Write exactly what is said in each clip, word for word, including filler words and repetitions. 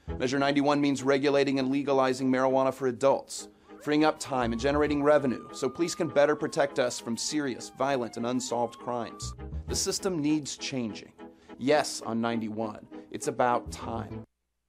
Measure ninety-one means regulating and legalizing marijuana for adults, freeing up time and generating revenue so police can better protect us from serious, violent, and unsolved crimes. The system needs changing. Yes, on ninety-one, it's about time.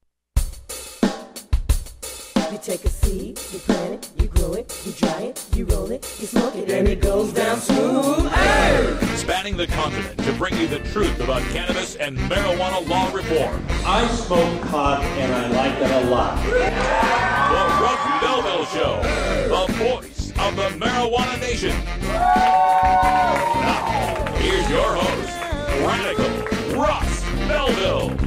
You take a seed, you plant it, you grow it, you dry it, you roll it, you smoke it, and it goes down smooth. Hey! Spanning the continent to bring you the truth about cannabis and marijuana law reform. I smoke pot and I like it a lot. The Russ Belville Show, the voice of the marijuana nation. Now, here's your host, Radical Russ Belville.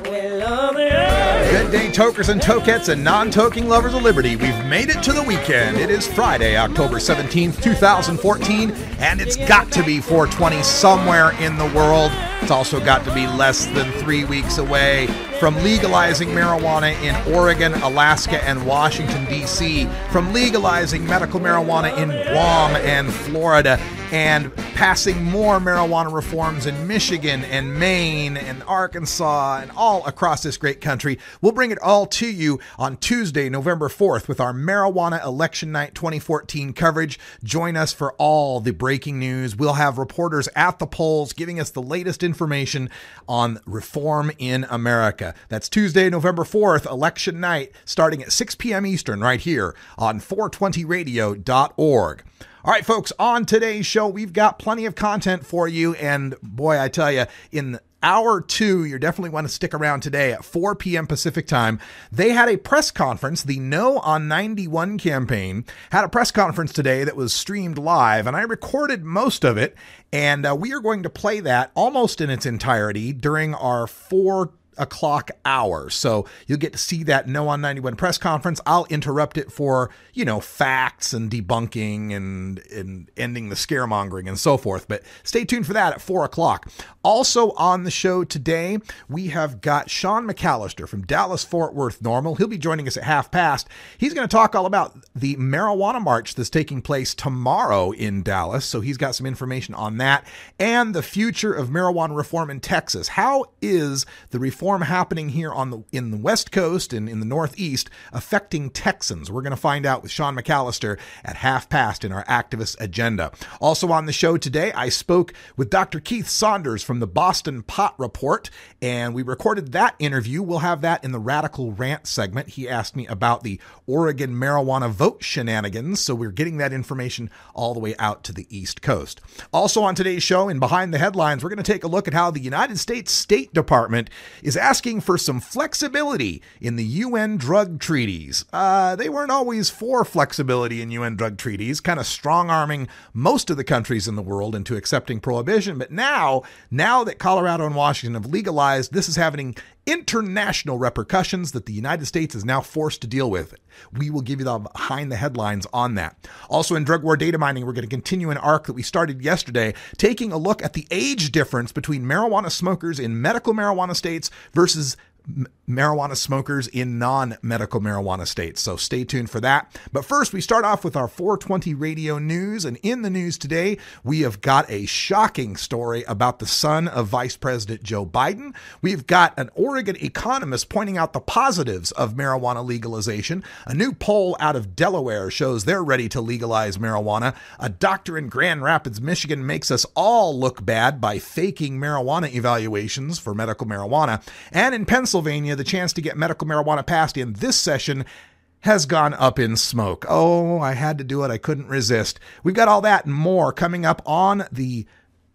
Good day, tokers and tokettes and non-toking lovers of liberty. We've made it to the weekend. It is Friday, October seventeenth, twenty fourteen, and it's got to be four twenty somewhere in the world. It's also got to be less than three weeks away from legalizing marijuana in Oregon, Alaska, and Washington, D C, from legalizing medical marijuana in Guam and Florida, and passing more marijuana reforms in Michigan and Maine and Arkansas and all across this great country. We'll bring it all to you on Tuesday, November fourth, with our Marijuana Election Night twenty fourteen coverage. Join us for all the breaking news. We'll have reporters at the polls giving us the latest information on reform in America. That's Tuesday, November fourth, election night, starting at six p.m. Eastern, right here on four twenty radio dot org. All right, folks, on today's show, we've got plenty of content for you. And boy, I tell you, in hour two, you definitely want to stick around today at four p.m. Pacific time. They had a press conference. The No on ninety-one campaign had a press conference today that was streamed live, and I recorded most of it. And uh, we are going to play that almost in its entirety during our four o'clock hour. So you'll get to see that No on ninety-one press conference. I'll interrupt it for, you know, facts and debunking and, and ending the scaremongering and so forth. But stay tuned for that at four o'clock. Also on the show today, we have got Sean McAllister from Dallas-Fort Worth Normal. He'll be joining us at half past. He's going to talk all about the marijuana march that's taking place tomorrow in Dallas. So he's got some information on that and the future of marijuana reform in Texas. How is the reform happening here on the in the West Coast and in the Northeast affecting Texans? We're going to find out with Sean McAllister at half past in our activist agenda. Also on the show today, I spoke with Doctor Keith Saunders from the Boston Pot Report, and we recorded that interview. We'll have that in the Radical Rant segment. He asked me about the Oregon marijuana vote shenanigans, so we're getting that information all the way out to the East Coast. Also on today's show, in Behind the Headlines, we're going to take a look at how the United States State Department is asking for some flexibility in the U N drug treaties. Uh, they weren't always for flexibility in U N drug treaties, kind of strong-arming most of the countries in the world into accepting prohibition. But now, now that Colorado and Washington have legalized, this is having international repercussions that the United States is now forced to deal with. We will give you the behind the headlines on that. Also in Drug War Data Mining, we're going to continue an arc that we started yesterday, taking a look at the age difference between marijuana smokers in medical marijuana states versus marijuana smokers in non-medical marijuana states. So stay tuned for that. But first, we start off with our four twenty radio news. And in the news today, we have got a shocking story about the son of Vice President Joe Biden. We've got an Oregon economist pointing out the positives of marijuana legalization. A new poll out of Delaware shows they're ready to legalize marijuana. A doctor in Grand Rapids, Michigan makes us all look bad by faking marijuana evaluations for medical marijuana. And in Pennsylvania, Pennsylvania, the chance to get medical marijuana passed in this session has gone up in smoke. Oh, I had to do it. I couldn't resist. We've got all that and more coming up on the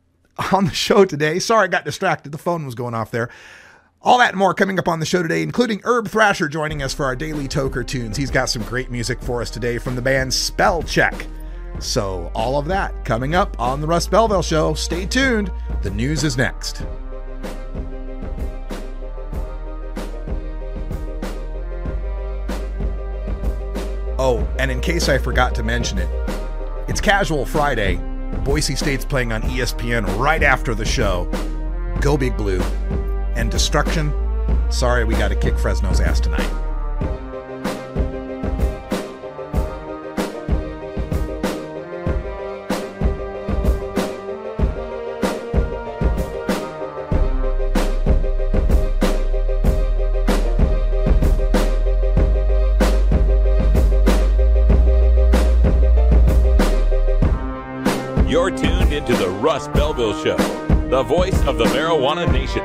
on the show today. Sorry, I got distracted. The phone was going off there. All that and more coming up on the show today, including Herb Thrasher joining us for our daily Toker Tunes. He's got some great music for us today from the band Spell Check. So all of that coming up on the Russ Belville Show. Stay tuned. The news is next. Oh, and in case I forgot to mention it, it's Casual Friday. Boise State's playing on E S P N right after the show. Go Big Blue. And Destruction, sorry we got to kick Fresno's ass tonight. Russ Belville Show, the voice of the marijuana nation.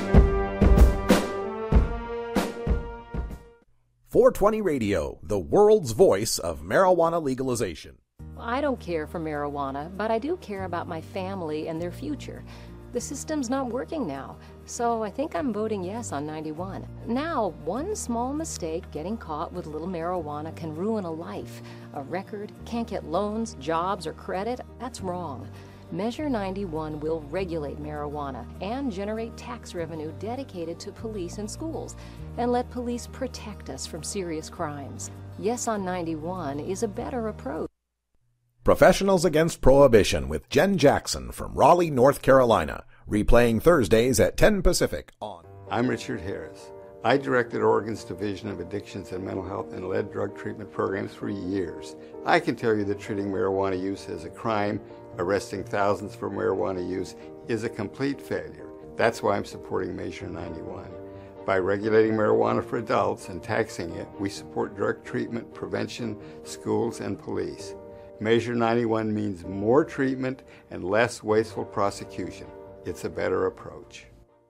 four twenty Radio, the world's voice of marijuana legalization. I don't care for marijuana, but I do care about my family and their future. The system's not working now, so I think I'm voting yes on ninety-one. Now, one small mistake getting caught with little marijuana can ruin a life. A record, can't get loans, jobs, or credit, that's wrong. Measure ninety-one will regulate marijuana and generate tax revenue dedicated to police and schools, and let police protect us from serious crimes. Yes on ninety-one is a better approach. Professionals Against Prohibition with Jen Jackson from Raleigh, North Carolina, replaying Thursdays at ten Pacific on. I'm Richard Harris. I directed Oregon's Division of Addictions and Mental Health and led drug treatment programs for years. I can tell you that treating marijuana use as a crime, arresting thousands for marijuana use, is a complete failure. That's why I'm supporting Measure ninety-one. By regulating marijuana for adults and taxing it, we support drug treatment, prevention, schools, and police. Measure ninety-one means more treatment and less wasteful prosecution. It's a better approach.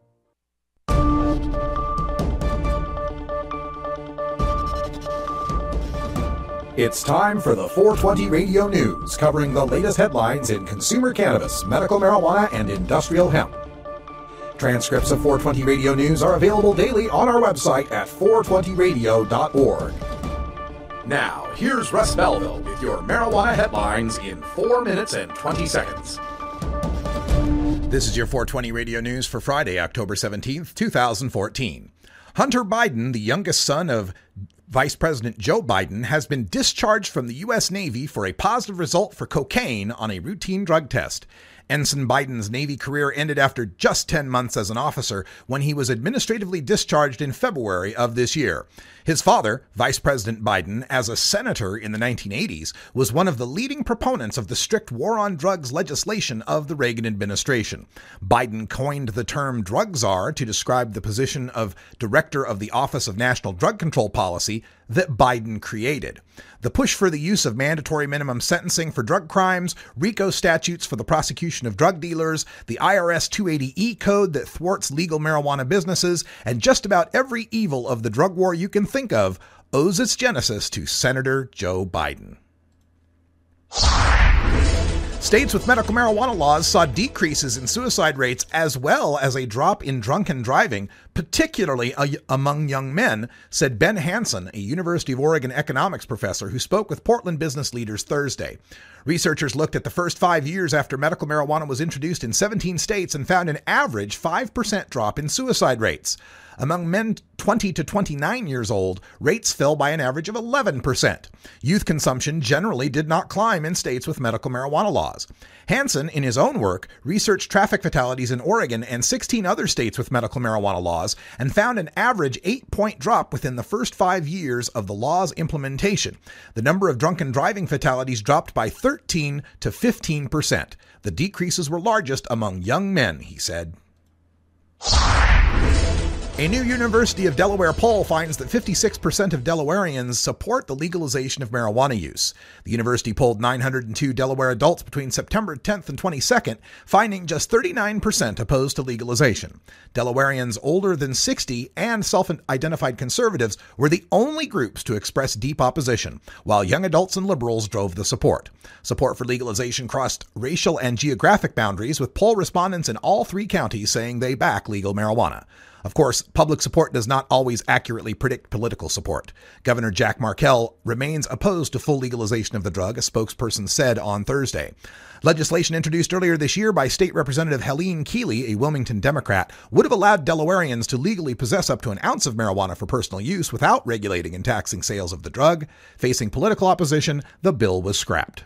It's time for the four twenty Radio News, covering the latest headlines in consumer cannabis, medical marijuana, and industrial hemp. Transcripts of four twenty Radio News are available daily on our website at four twenty radio dot org. Now, here's Russ Belville with your marijuana headlines in four minutes and twenty seconds. This is your four twenty Radio News for Friday, October seventeenth, twenty fourteen. Hunter Biden, the youngest son of Vice President Joe Biden, has been discharged from the U S Navy for a positive result for cocaine on a routine drug test. Ensign Biden's Navy career ended after just ten months as an officer when he was administratively discharged in February of this year. His father, Vice President Biden, as a senator in the nineteen eighties, was one of the leading proponents of the strict war on drugs legislation of the Reagan administration. Biden coined the term drug czar to describe the position of director of the Office of National Drug Control Policy that Biden created. The push for the use of mandatory minimum sentencing for drug crimes, RICO statutes for the prosecution of drug dealers, the I R S two eighty E code that thwarts legal marijuana businesses, and just about every evil of the drug war you can think of owes its genesis to Senator Joe Biden. States with medical marijuana laws saw decreases in suicide rates as well as a drop in drunken driving, particularly among young men, said Ben Hansen, a University of Oregon economics professor who spoke with Portland business leaders Thursday. Researchers looked at the first five years after medical marijuana was introduced in seventeen states and found an average five percent drop in suicide rates. Among men twenty to twenty-nine years old, rates fell by an average of eleven percent. Youth consumption generally did not climb in states with medical marijuana laws. Hansen, in his own work, researched traffic fatalities in Oregon and sixteen other states with medical marijuana laws and found an average eight-point drop within the first five years of the law's implementation. The number of drunken driving fatalities dropped by thirteen to fifteen percent. The decreases were largest among young men, he said. A new University of Delaware poll finds that fifty-six percent of Delawareans support the legalization of marijuana use. The university polled nine hundred two Delaware adults between September tenth and twenty-second, finding just thirty-nine percent opposed to legalization. Delawareans older than sixty and self-identified conservatives were the only groups to express deep opposition, while young adults and liberals drove the support. Support for legalization crossed racial and geographic boundaries, with poll respondents in all three counties saying they back legal marijuana. Of course, public support does not always accurately predict political support. Governor Jack Markell remains opposed to full legalization of the drug, a spokesperson said on Thursday. Legislation introduced earlier this year by State Representative Helene Keeley, a Wilmington Democrat, would have allowed Delawareans to legally possess up to an ounce of marijuana for personal use without regulating and taxing sales of the drug. Facing political opposition, the bill was scrapped.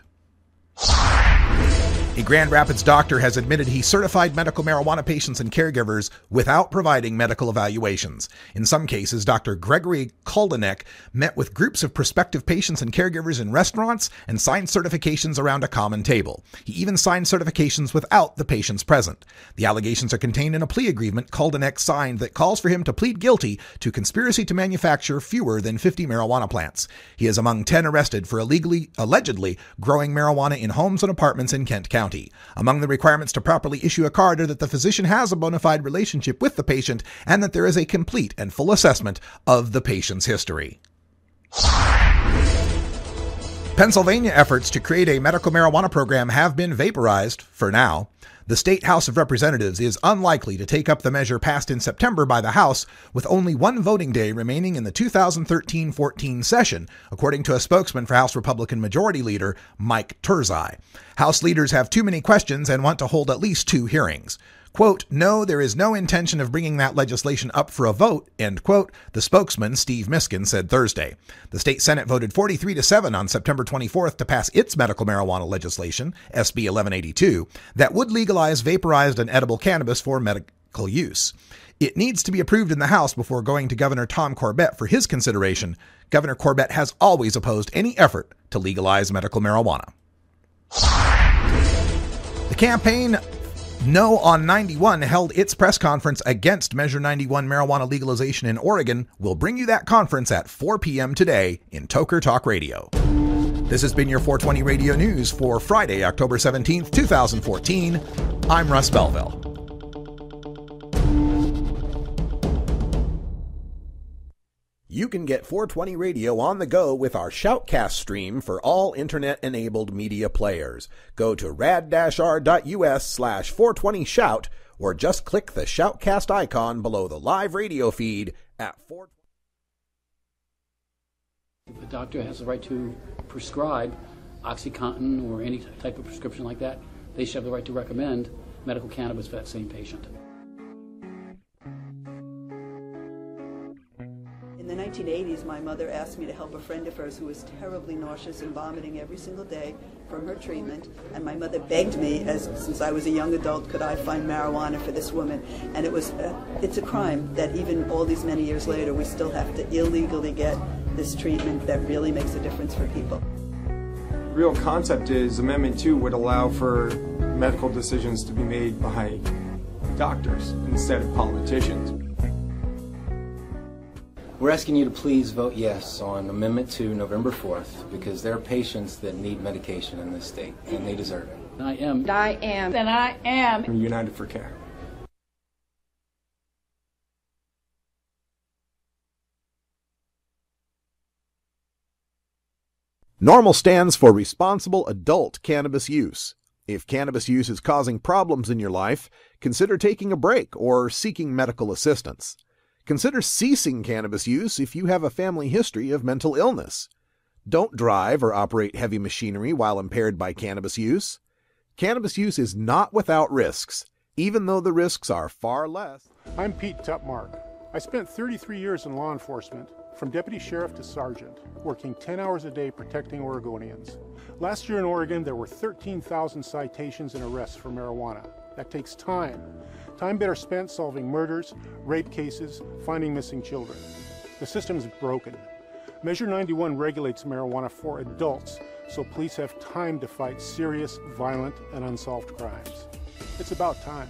A Grand Rapids doctor has admitted he certified medical marijuana patients and caregivers without providing medical evaluations. In some cases, Doctor Gregory Koldenek met with groups of prospective patients and caregivers in restaurants and signed certifications around a common table. He even signed certifications without the patients present. The allegations are contained in a plea agreement Koldenek signed that calls for him to plead guilty to conspiracy to manufacture fewer than fifty marijuana plants. He is among ten arrested for illegally, allegedly growing marijuana in homes and apartments in Kent County. County. Among the requirements to properly issue a card are that the physician has a bona fide relationship with the patient and that there is a complete and full assessment of the patient's history. Pennsylvania efforts to create a medical marijuana program have been vaporized for now. The State House of Representatives is unlikely to take up the measure passed in September by the House, with only one voting day remaining in the two thousand thirteen fourteen session, according to a spokesman for House Republican Majority Leader Mike Turzai. House leaders have too many questions and want to hold at least two hearings. Quote, no, there is no intention of bringing that legislation up for a vote, end quote, the spokesman, Steve Miskin, said Thursday. The state Senate voted forty-three to seven on September twenty-fourth to pass its medical marijuana legislation, S B eleven eighty-two, that would legalize vaporized and edible cannabis for medical use. It needs to be approved in the House before going to Governor Tom Corbett for his consideration. Governor Corbett has always opposed any effort to legalize medical marijuana. The campaign No on ninety-one held its press conference against Measure ninety-one marijuana legalization in Oregon. We'll bring you that conference at four p.m. today in Toker Talk Radio. This has been your four twenty Radio News for Friday, October seventeenth, twenty fourteen. I'm Russ Belville. You can get four twenty Radio on the go with our Shoutcast stream for all internet-enabled media players. Go to rad-r.us slash 420shout or just click the Shoutcast icon below the live radio feed at four twenty. The doctor has the right to prescribe OxyContin or any type of prescription like that. They should have the right to recommend medical cannabis for that same patient. In the nineteen eighties, my mother asked me to help a friend of hers who was terribly nauseous and vomiting every single day from her treatment, and my mother begged me, as since I was a young adult, could I find marijuana for this woman? And it was, uh, it's a crime that even all these many years later, we still have to illegally get this treatment that really makes a difference for people. The real concept is Amendment two would allow for medical decisions to be made by doctors instead of politicians. We're asking you to please vote yes on Amendment two November fourth because there are patients that need medication in this state and they deserve it. I am. I am. And I am. We're United for Care. NORMAL stands for Responsible Adult Cannabis Use. If cannabis use is causing problems in your life, consider taking a break or seeking medical assistance. Consider ceasing cannabis use if you have a family history of mental illness. Don't drive or operate heavy machinery while impaired by cannabis use. Cannabis use is not without risks, even though the risks are far less. I'm Pete Tupmark. I spent thirty-three years in law enforcement, from deputy sheriff to sergeant, working ten hours a day protecting Oregonians. Last year in Oregon, there were thirteen thousand citations and arrests for marijuana. That takes time. Time better spent solving murders, rape cases, finding missing children. The system is broken. Measure ninety-one regulates marijuana for adults, so police have time to fight serious, violent, and unsolved crimes. It's about time.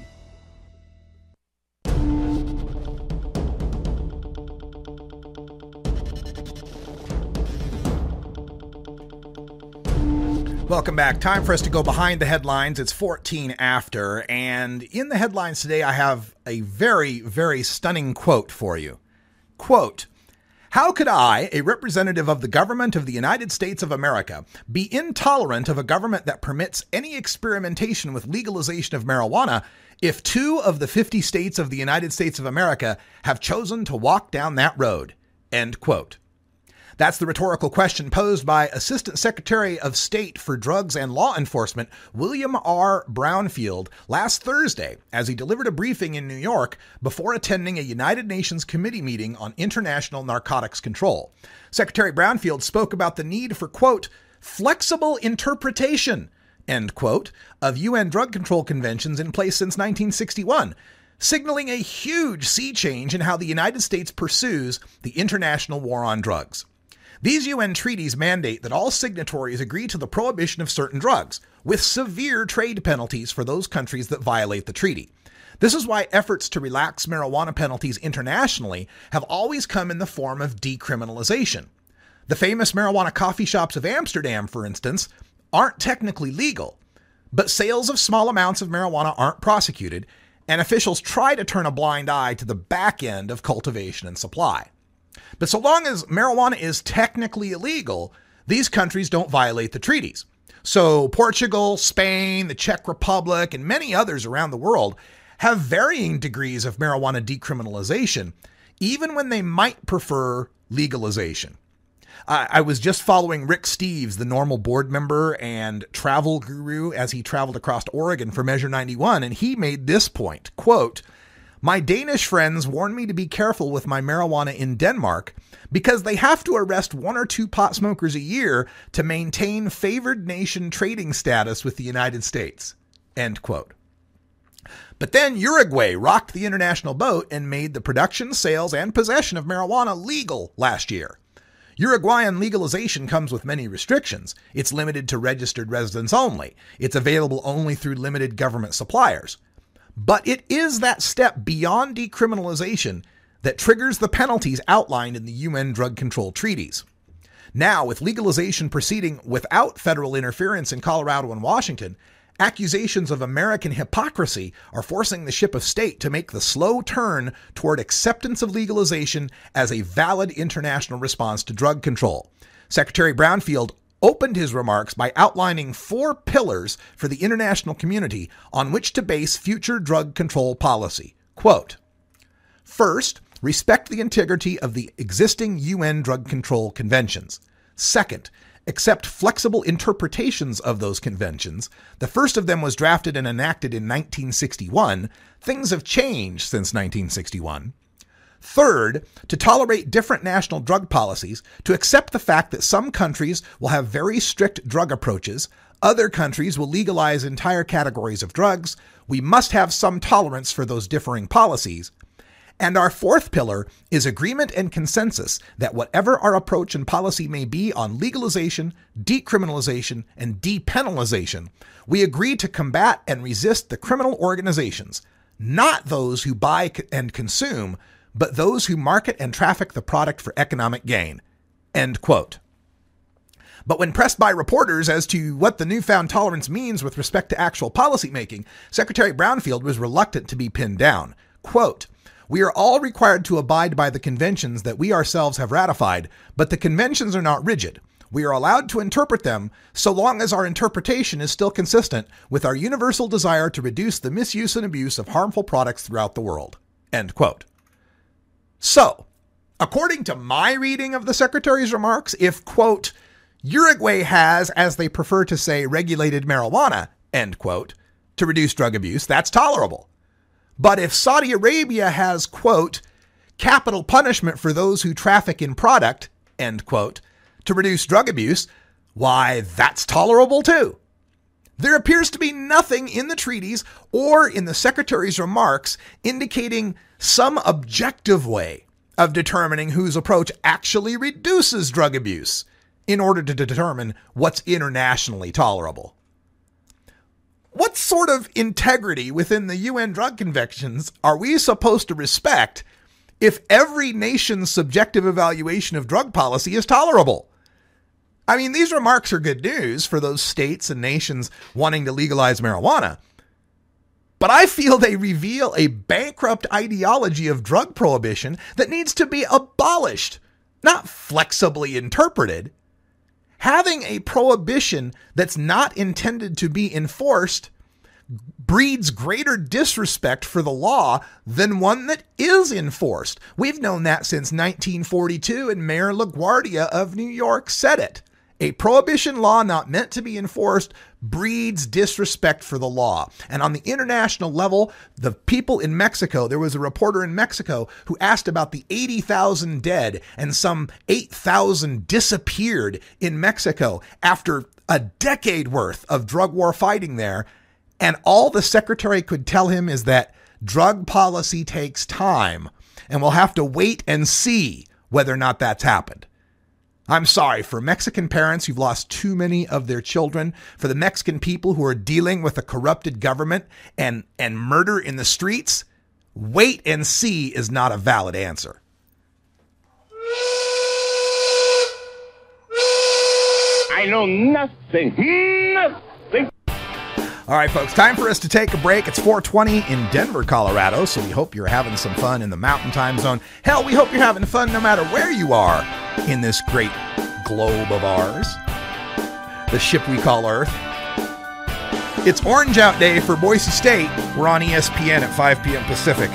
Welcome back. Time for us to go behind the headlines. It's fourteen after, and in the headlines today, I have a very, very stunning quote for you. Quote, "How could I, a representative of the government of the United States of America, be intolerant of a government that permits any experimentation with legalization of marijuana if two of the fifty states of the United States of America have chosen to walk down that road?" End quote. That's the rhetorical question posed by Assistant Secretary of State for Drugs and Law Enforcement, William R. Brownfield, last Thursday as he delivered a briefing in New York before attending a United Nations committee meeting on international narcotics control. Secretary Brownfield spoke about the need for, quote, flexible interpretation, end quote, of U N drug control conventions in place since nineteen sixty-one, signaling a huge sea change in how the United States pursues the international war on drugs. These U N treaties mandate that all signatories agree to the prohibition of certain drugs, with severe trade penalties for those countries that violate the treaty. This is why efforts to relax marijuana penalties internationally have always come in the form of decriminalization. The famous marijuana coffee shops of Amsterdam, for instance, aren't technically legal, But sales of small amounts of marijuana aren't prosecuted, and officials try to turn a blind eye to the back end of cultivation and supply. But so long as marijuana is technically illegal, these countries don't violate the treaties. So Portugal, Spain, the Czech Republic, and many others around the world have varying degrees of marijuana decriminalization, even when they might prefer legalization. I, I was just following Rick Steves, the Normal board member and travel guru, as he traveled across Oregon for Measure ninety-one, and he made this point, quote, "My Danish friends warned me to be careful with my marijuana in Denmark because they have to arrest one or two pot smokers a year to maintain favored nation trading status with the United States." End quote. But then Uruguay rocked the international boat and made the production, sales, and possession of marijuana legal last year. Uruguayan legalization comes with many restrictions. It's limited to registered residents only. It's available only through limited government suppliers. But it is that step beyond decriminalization that triggers the penalties outlined in the U N drug control treaties. Now, with legalization proceeding without federal interference in Colorado and Washington, accusations of American hypocrisy are forcing the ship of state to make the slow turn toward acceptance of legalization as a valid international response to drug control. Secretary Brownfield opened his remarks by outlining four pillars for the international community on which to base future drug control policy. Quote, "First, respect the integrity of the existing U N drug control conventions. Second, accept flexible interpretations of those conventions. The first of them was drafted and enacted in nineteen sixty-one. Things have changed since nineteen sixty-one. Third, to tolerate different national drug policies, to accept the fact that some countries will have very strict drug approaches, other countries will legalize entire categories of drugs. We must have some tolerance for those differing policies. And our fourth pillar is agreement and consensus that whatever our approach and policy may be on legalization, decriminalization, and depenalization, we agree to combat and resist the criminal organizations, not those who buy and consume, but those who market and traffic the product for economic gain." End quote. But when pressed by reporters as to what the newfound tolerance means with respect to actual policymaking, Secretary Brownfield was reluctant to be pinned down. Quote, "We are all required to abide by the conventions that we ourselves have ratified, but the conventions are not rigid. We are allowed to interpret them so long as our interpretation is still consistent with our universal desire to reduce the misuse and abuse of harmful products throughout the world." End quote. So, according to my reading of the Secretary's remarks, if, quote, "Uruguay has, as they prefer to say, regulated marijuana," end quote, to reduce drug abuse, that's tolerable. But if Saudi Arabia has, quote, "capital punishment for those who traffic in product," end quote, to reduce drug abuse, why, that's tolerable too. There appears to be nothing in the treaties or in the Secretary's remarks indicating some objective way of determining whose approach actually reduces drug abuse in order to determine what's internationally tolerable. What sort of integrity within the U N drug conventions are we supposed to respect if every nation's subjective evaluation of drug policy is tolerable? I mean, these remarks are good news for those states and nations wanting to legalize marijuana, but I feel they reveal a bankrupt ideology of drug prohibition that needs to be abolished, not flexibly interpreted. Having a prohibition that's not intended to be enforced breeds greater disrespect for the law than one that is enforced. We've known that since nineteen forty-two, and Mayor LaGuardia of New York said it. A prohibition law not meant to be enforced breeds disrespect for the law. And on the international level, the people in Mexico, there was a reporter in Mexico who asked about the eighty thousand dead, and some eight thousand disappeared in Mexico after a decade worth of drug war fighting there. And all the secretary could tell him is that drug policy takes time, and we'll have to wait and see whether or not that's happened. I'm sorry for Mexican parents who've lost too many of their children, for the Mexican people who are dealing with a corrupted government and, and murder in the streets. Wait and see is not a valid answer. I know nothing, nothing. All right, folks, time for us to take a break. It's four twenty in Denver, Colorado, so we hope you're having some fun in the Mountain Time Zone. Hell, we hope you're having fun no matter where you are in this great globe of ours, the ship we call Earth. It's Orange Out Day for Boise State. We're on E S P N at five p.m. Pacific.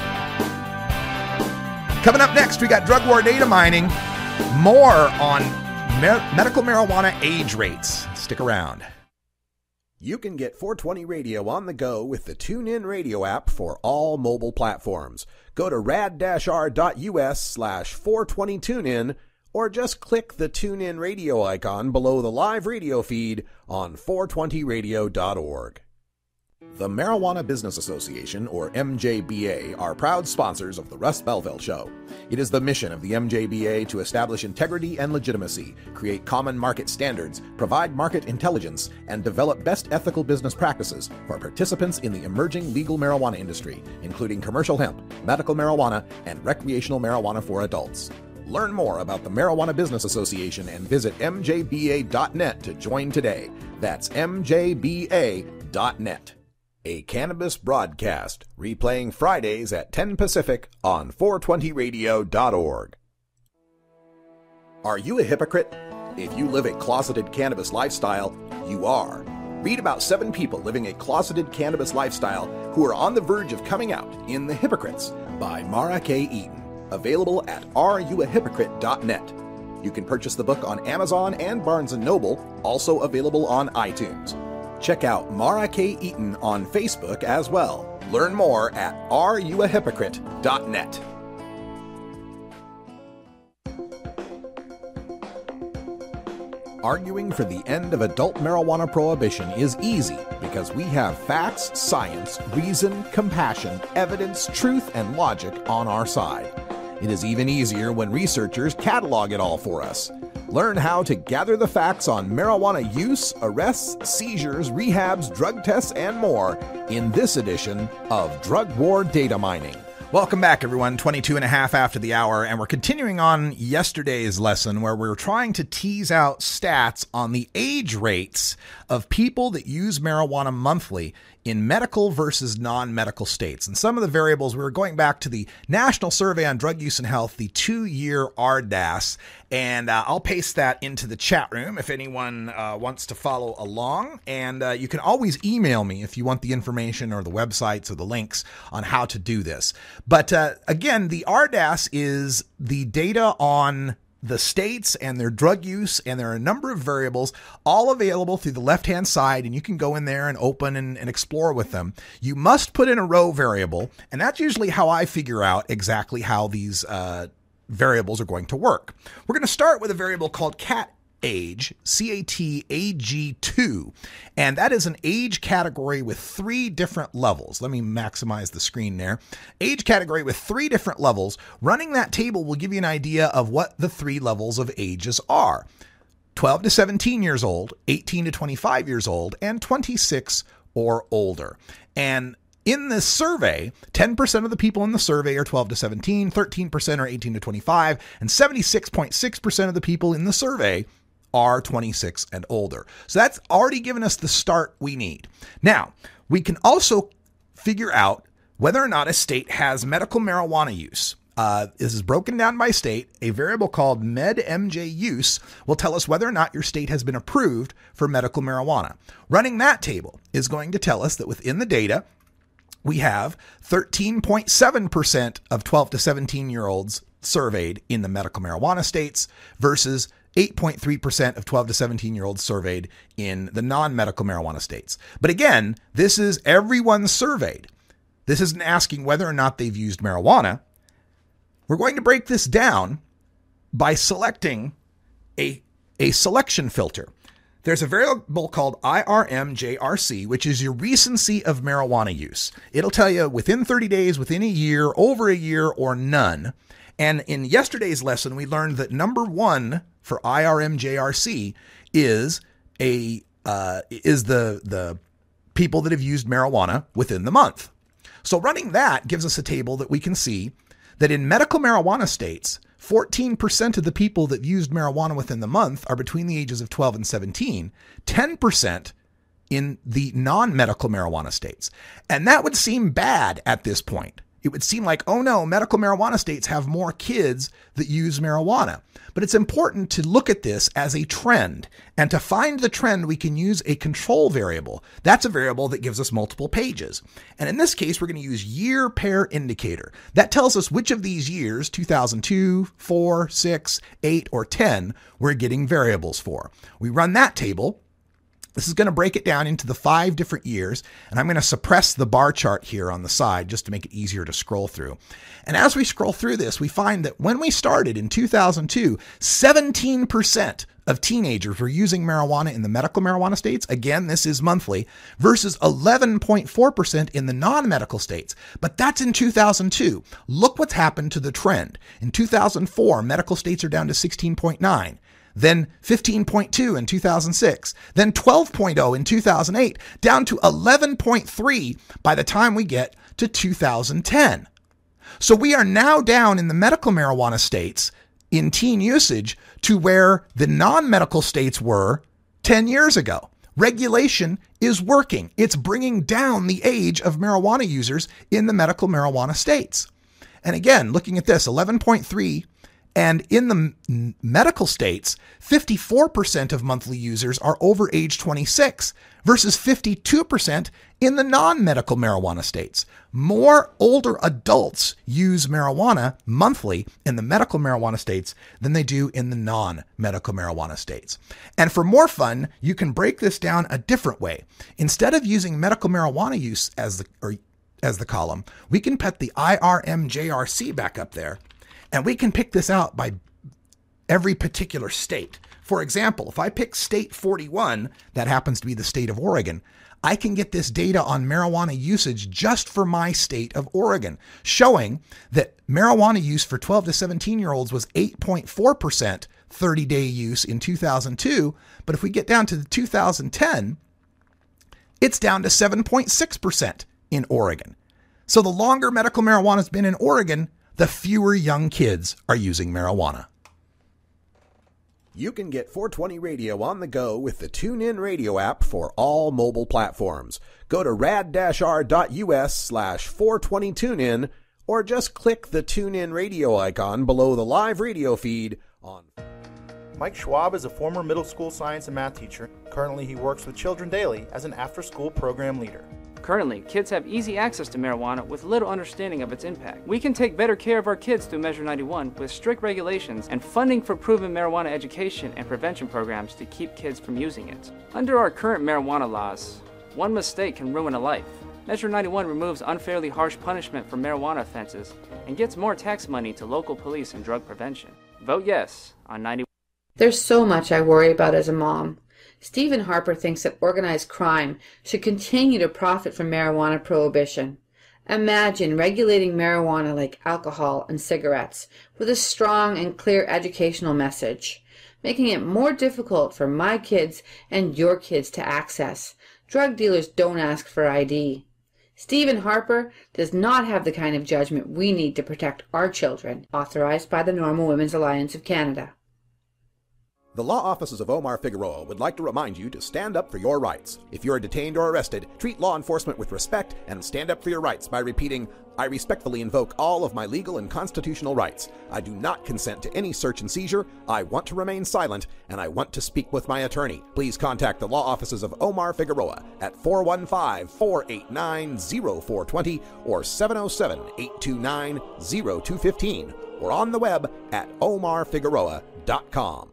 Coming up next, we got drug war data mining. More on me- medical marijuana age rates. Stick around. You can get four twenty Radio on the go with the TuneIn Radio app for all mobile platforms. Go to rad-r.us slash 420TuneIn or just click the TuneIn Radio icon below the live radio feed on four twenty radio dot org. The Marijuana Business Association, or M J B A, are proud sponsors of the Russ Belville Show. It is the mission of the M J B A to establish integrity and legitimacy, create common market standards, provide market intelligence, and develop best ethical business practices for participants in the emerging legal marijuana industry, including commercial hemp, medical marijuana, and recreational marijuana for adults. Learn more about the Marijuana Business Association and visit m j b a dot net to join today. That's m j b a dot net. A cannabis broadcast, replaying Fridays at ten Pacific on four twenty radio dot org. Are you a hypocrite? If you live a closeted cannabis lifestyle, you are. Read about seven people living a closeted cannabis lifestyle who are on the verge of coming out in The Hypocrites by Mara K. Eaton. Available at are you a hypocrite dot net. You can purchase the book on Amazon and Barnes and Noble, also available on iTunes. Check out Mara K. Eaton on Facebook as well. Learn more at are you a hypocrite dot net. Arguing for the end of adult marijuana prohibition is easy because we have facts, science, reason, compassion, evidence, truth, and logic on our side. It is even easier when researchers catalog it all for us. Learn how to gather the facts on marijuana use, arrests, seizures, rehabs, drug tests, and more in this edition of Drug War Data Mining. Welcome back, everyone. twenty-two and a half after the hour, and we're continuing on yesterday's lesson where we're trying to tease out stats on the age rates of people that use marijuana monthly in medical versus non-medical states. And some of the variables, we were going back to the National Survey on Drug Use and Health, the two-year R D A S, and uh, I'll paste that into the chat room if anyone uh, wants to follow along. And uh, you can always email me if you want the information or the websites or the links on how to do this. But uh, again, the R D A S is the data on the states and their drug use, and there are a number of variables all available through the left-hand side, and you can go in there and open and, and explore with them. You must put in a row variable, and that's usually how I figure out exactly how these uh, variables are going to work. We're going to start with a variable called cat age, C A T A G two, and that is an age category with three different levels. Let me maximize the screen there. Age category with three different levels. Running that table will give you an idea of what the three levels of ages are. twelve to seventeen years old, eighteen to twenty-five years old, and twenty-six or older. And in this survey, ten percent of the people in the survey are twelve to seventeen, thirteen percent are eighteen to twenty-five, and seventy-six point six percent of the people in the survey are twenty-six and older. So that's already given us the start we need. Now, we can also figure out whether or not a state has medical marijuana use. Uh, this is broken down by state. A variable called MedMJ use will tell us whether or not your state has been approved for medical marijuana. Running that table is going to tell us that within the data, we have thirteen point seven percent of twelve to seventeen year olds surveyed in the medical marijuana states versus eight point three percent of twelve to seventeen year olds surveyed in the non-medical marijuana states. But again, this is everyone surveyed. This isn't asking whether or not they've used marijuana. We're going to break this down by selecting a, a selection filter. There's a variable called I R M J R C, which is your recency of marijuana use. It'll tell you within thirty days, within a year, over a year, or none. And in yesterday's lesson, we learned that number one for I R M J R C is a uh, is the the people that have used marijuana within the month. So running that gives us a table that we can see that in medical marijuana states, fourteen percent of the people that used marijuana within the month are between the ages of twelve and seventeen. ten percent in the non-medical marijuana states. And that would seem bad at this point. It would seem like, oh no, medical marijuana states have more kids that use marijuana. But it's important to look at this as a trend. And to find the trend, we can use a control variable. That's a variable that gives us multiple pages. And in this case, we're going to use year pair indicator. That tells us which of these years, two thousand two, four, six, eight, or ten, we're getting variables for. We run that table. This is going to break it down into the five different years, and I'm going to suppress the bar chart here on the side just to make it easier to scroll through. And as we scroll through this, we find that when we started in two thousand two, seventeen percent of teenagers were using marijuana in the medical marijuana states. Again, this is monthly, versus eleven point four percent in the non-medical states. But that's in two thousand two. Look what's happened to the trend. In two thousand four, medical states are down to sixteen point nine. Then fifteen point two in two thousand six, then twelve point oh in two thousand eight, down to eleven point three by the time we get to two thousand ten. So we are now down in the medical marijuana states in teen usage to where the non-medical states were ten years ago. Regulation is working. It's bringing down the age of marijuana users in the medical marijuana states. And again, looking at this, eleven point three. And in the medical states, fifty-four percent of monthly users are over age twenty-six versus fifty-two percent in the non-medical marijuana states. More older adults use marijuana monthly in the medical marijuana states than they do in the non-medical marijuana states. And for more fun, you can break this down a different way. Instead of using medical marijuana use as the, or as the column, we can put the I R M J R C back up there. And we can pick this out by every particular state. For example, if I pick state forty-one, that happens to be the state of Oregon, I can get this data on marijuana usage just for my state of Oregon, showing that marijuana use for twelve to seventeen year olds was eight point four percent thirty-day use in two thousand two. But if we get down to the two thousand ten, it's down to seven point six percent in Oregon. So the longer medical marijuana has been in Oregon, the fewer young kids are using marijuana. You can get four twenty Radio on the go with the TuneIn Radio app for all mobile platforms. Go to rad-r.us slash 420TuneIn or just click the TuneIn Radio icon below the live radio feed on. Mike Schwab is a former middle school science and math teacher. Currently, he works with Children Daily as an after-school program leader. Currently, kids have easy access to marijuana with little understanding of its impact. We can take better care of our kids through Measure ninety-one with strict regulations and funding for proven marijuana education and prevention programs to keep kids from using it. Under our current marijuana laws, one mistake can ruin a life. Measure ninety-one removes unfairly harsh punishment for marijuana offenses and gets more tax money to local police and drug prevention. Vote yes on ninety-one. There's so much I worry about as a mom. Stephen Harper thinks that organized crime should continue to profit from marijuana prohibition. Imagine regulating marijuana like alcohol and cigarettes with a strong and clear educational message, making it more difficult for my kids and your kids to access. Drug dealers don't ask for I D. Stephen Harper does not have the kind of judgment we need to protect our children, authorized by the Normal Women's Alliance of Canada. The law offices of Omar Figueroa would like to remind you to stand up for your rights. If you are detained or arrested, treat law enforcement with respect and stand up for your rights by repeating, "I respectfully invoke all of my legal and constitutional rights. I do not consent to any search and seizure. I want to remain silent, and I want to speak with my attorney." Please contact the law offices of Omar Figueroa at four one five, four eight nine, zero four two zero or seven oh seven, eight two nine, zero two one five or on the web at omar figueroa dot com.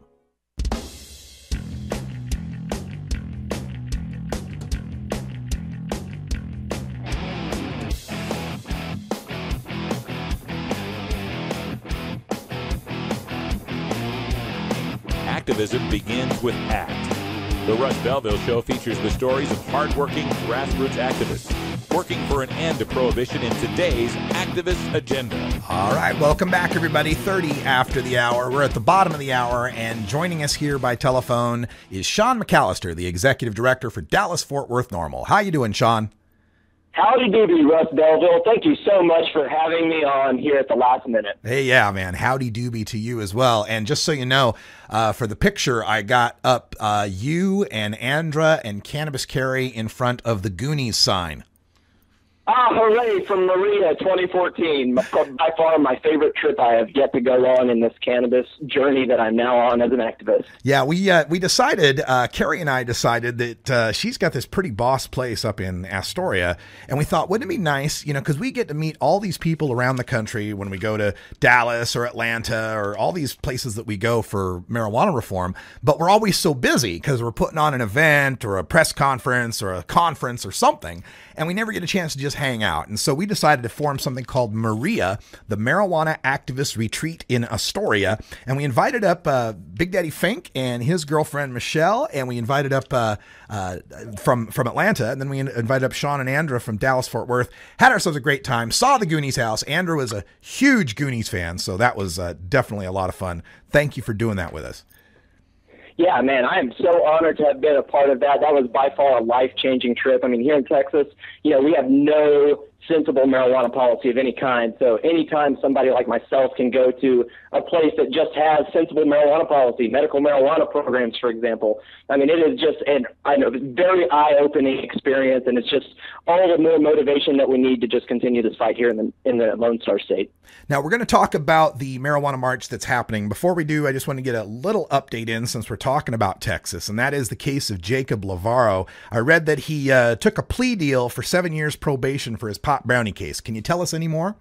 Activism begins with ACT. The Russ Belville Show features the stories of hardworking grassroots activists working for an end to prohibition in today's activist agenda. All right, welcome back, everybody. thirty after the hour. We're at the bottom of the hour, and joining us here by telephone is Sean McAllister, the Executive Director for Dallas-Fort Worth Normal. How you doing, Sean? Howdy doody, Russ Belville. Thank you so much for having me on here at the last minute. Hey, yeah, man. Howdy doobie to you as well. And just so you know, uh, for the picture, I got up uh, you and Andra and Cannabis Carry in front of the Goonies sign. Ah, hooray from Maria twenty fourteen. By far my favorite trip I have yet to go on in this cannabis journey that I'm now on as an activist. Yeah, we uh, we decided, uh, Carrie and I decided that uh, she's got this pretty boss place up in Astoria, and we thought, wouldn't it be nice, you know, because we get to meet all these people around the country when we go to Dallas or Atlanta or all these places that we go for marijuana reform, but we're always so busy because we're putting on an event or a press conference or a conference or something, and we never get a chance to just hang out. And so we decided to form something called Maria, the Marijuana Activist Retreat in Astoria. And we invited up uh, Big Daddy Fink and his girlfriend, Michelle. And we invited up uh, uh, from, from Atlanta. And then we invited up Sean and Andra from Dallas, Fort Worth. Had ourselves a great time. Saw the Goonies house. Andra was a huge Goonies fan. So that was uh, definitely a lot of fun. Thank you for doing that with us. Yeah, man, I am so honored to have been a part of that. That was by far a life-changing trip. I mean, here in Texas, you know, we have no sensible marijuana policy of any kind. So anytime somebody like myself can go to a place that just has sensible marijuana policy, medical marijuana programs, for example, I mean, it is just an I know very eye-opening experience, and it's just all the more motivation that we need to just continue this fight here in the in the Lone Star State. Now, we're going to talk about the marijuana march that's happening. Before we do, I just want to get a little update in since we're talking about Texas, and that is the case of Jacob Lavaro. I read that he uh, took a plea deal for seven years probation for his pot brownie case. Can you tell us any more?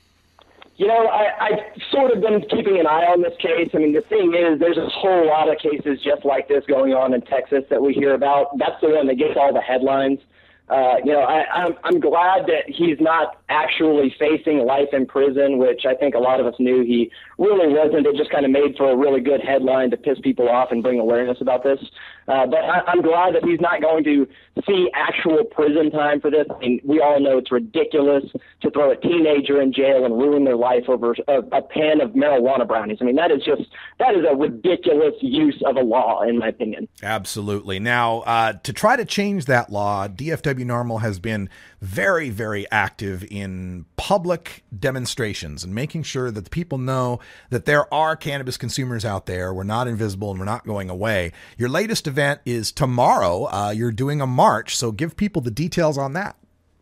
You know, I, I've sort of been keeping an eye on this case. I mean, the thing is, there's a whole lot of cases just like this going on in Texas that we hear about. That's the one that gets all the headlines. Uh, you know, I, I'm, I'm glad that he's not actually facing life in prison, which I think a lot of us knew he really wasn't. It just kind of made for a really good headline to piss people off and bring awareness about this. Uh, but I, I'm glad that he's not going to see actual prison time for this. I mean, we all know it's ridiculous to throw a teenager in jail and ruin their life over a, a pan of marijuana brownies. I mean, that is just, that is a ridiculous use of a law, in my opinion. Absolutely. Now, uh, to try to change that law, D F W NORML has been very, very active in public demonstrations and making sure that the people know that there are cannabis consumers out there. We're not invisible and we're not going away. Your latest event is tomorrow. Uh, you're doing a march, so give people the details on that.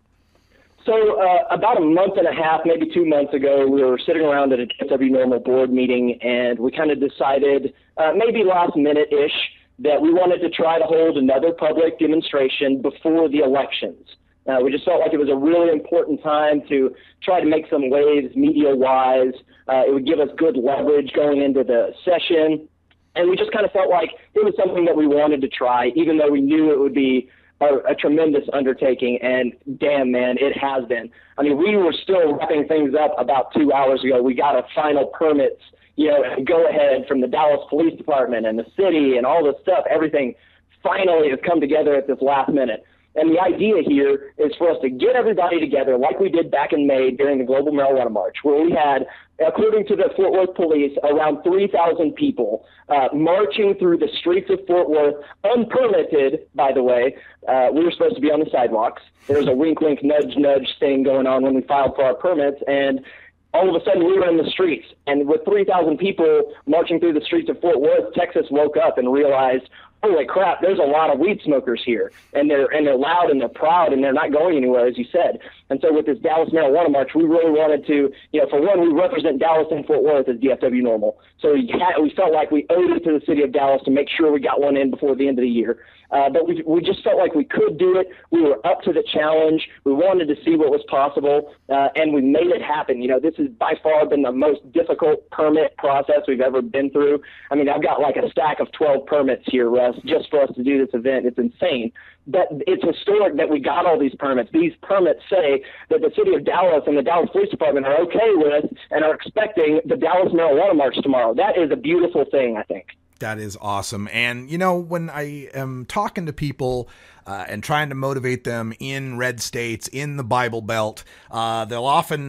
So uh, about a month and a half, maybe two months ago, we were sitting around at a D F W NORML board meeting, and we kind of decided, uh, maybe last minute-ish, that we wanted to try to hold another public demonstration before the elections. Uh, we just felt like it was a really important time to try to make some waves media-wise. Uh, it would give us good leverage going into the session. And we just kind of felt like it was something that we wanted to try, even though we knew it would be a, a tremendous undertaking. And damn, man, it has been. I mean, we were still wrapping things up about two hours ago. We got a final permits, you know, go ahead from the Dallas Police Department and the city and all this stuff. Everything finally has come together at this last minute. And the idea here is for us to get everybody together like we did back in May during the Global Marijuana March, where we had, according to the Fort Worth Police, around three thousand people uh, marching through the streets of Fort Worth, unpermitted, by the way. Uh, we were supposed to be on the sidewalks. There was a wink, wink, nudge, nudge thing going on when we filed for our permits, and all of a sudden we were in the streets. And with three thousand people marching through the streets of Fort Worth, Texas woke up and realized, holy crap, there's a lot of weed smokers here, and they're and they're loud and they're proud and they're not going anywhere, as you said. And so with this Dallas Marijuana March, we really wanted to, you know, for one, we represent Dallas and Fort Worth as D F W NORML. So we, had, we felt like we owed it to the city of Dallas to make sure we got one in before the end of the year. Uh, but we, we just felt like we could do it. We were up to the challenge. We wanted to see what was possible, uh, and we made it happen. You know, this has by far been the most difficult permit process we've ever been through. I mean, I've got like a stack of twelve permits here, Russ, just for us to do this event. It's insane. But it's historic that we got all these permits. These permits say that the city of Dallas and the Dallas Police Department are okay with and are expecting the Dallas Marijuana March tomorrow. That is a beautiful thing, I think. That is awesome. And, you know, when I am talking to people uh, and trying to motivate them in red states, in the Bible Belt, uh, they'll often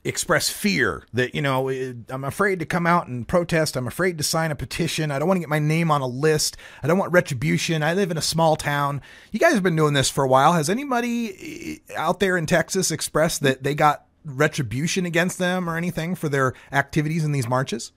express fear that, you know, I'm afraid to come out and protest. I'm afraid to sign a petition. I don't want to get my name on a list. I don't want retribution. I live in a small town. You guys have been doing this for a while. Has anybody out there in Texas expressed that they got retribution against them or anything for their activities in these marches?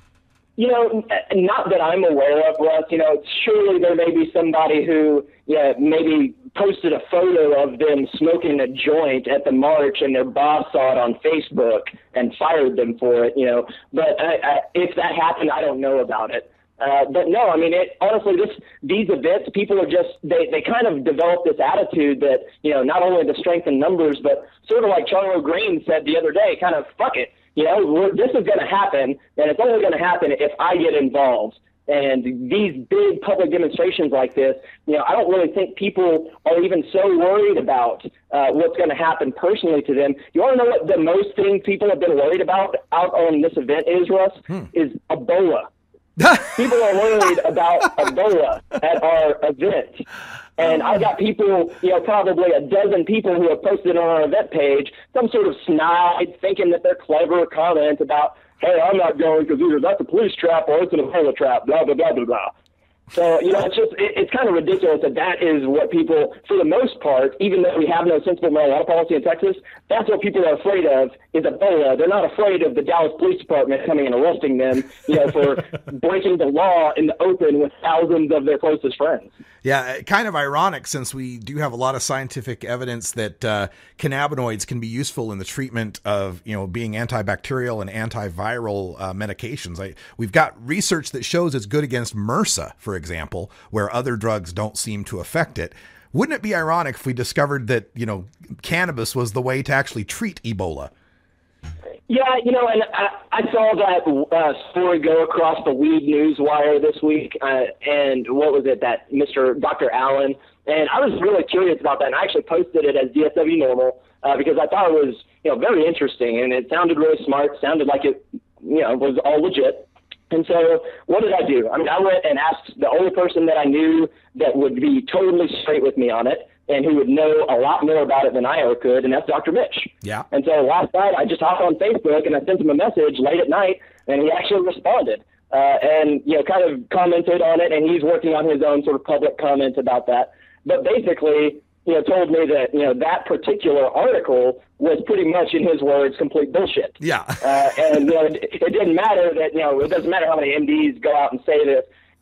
You know, not that I'm aware of, Russ. You know, surely there may be somebody who, yeah, maybe posted a photo of them smoking a joint at the march and their boss saw it on Facebook and fired them for it, you know. But I, I, if that happened, I don't know about it. Uh, but no, I mean, it, honestly, this, these events, people are just, they, they kind of develop this attitude that, you know, not only the strength in numbers, but sort of like Charlo Green said the other day, kind of, fuck it. You know, we're, this is going to happen, and it's only going to happen if I get involved. And these big public demonstrations like this, you know, I don't really think people are even so worried about uh, what's going to happen personally to them. You want to know what the most thing people have been worried about out on this event is, Russ? Hmm. Is Ebola. People are worried about Ebola at our event. And I've got people, you know, probably a dozen people who have posted on our event page some sort of snide, thinking that they're clever comment about, hey, I'm not going because either that's a police trap or it's an Ebola trap, blah, blah, blah, blah, blah. So, you know, it's just, it, it's kind of ridiculous that that is what people, for the most part, even though we have no sensible marijuana policy in Texas, that's what people are afraid of is Ebola. They're not afraid of the Dallas Police Department coming and arresting them, you know, for breaking the law in the open with thousands of their closest friends. Yeah, kind of ironic since we do have a lot of scientific evidence that uh, cannabinoids can be useful in the treatment of, you know, being antibacterial and antiviral uh, medications. I, we've got research that shows it's good against MRSA, for example, where other drugs don't seem to affect it. Wouldn't it be ironic if we discovered that, you know, cannabis was the way to actually treat Ebola? Yeah, you know, and I, I saw that uh, story go across the weed news wire this week, uh, and what was it, that Mister Doctor Allen, and I was really curious about that, and I actually posted it as D S W Normal uh, because I thought it was, you know, very interesting, and it sounded really smart, sounded like it, you know, was all legit. And so what did I do? I mean, I went and asked the only person that I knew that would be totally straight with me on it and who would know a lot more about it than I ever could, and that's Doctor Mitch. Yeah. And so last night I just hopped on Facebook and I sent him a message late at night, and he actually responded uh, and, you know, kind of commented on it, and he's working on his own sort of public comment about that. But basically, you know, told me that, you know, that particular article was pretty much, in his words, complete bullshit. Yeah. uh, and, you know, it, it didn't matter that, you know, it doesn't matter how many M Ds go out and say this.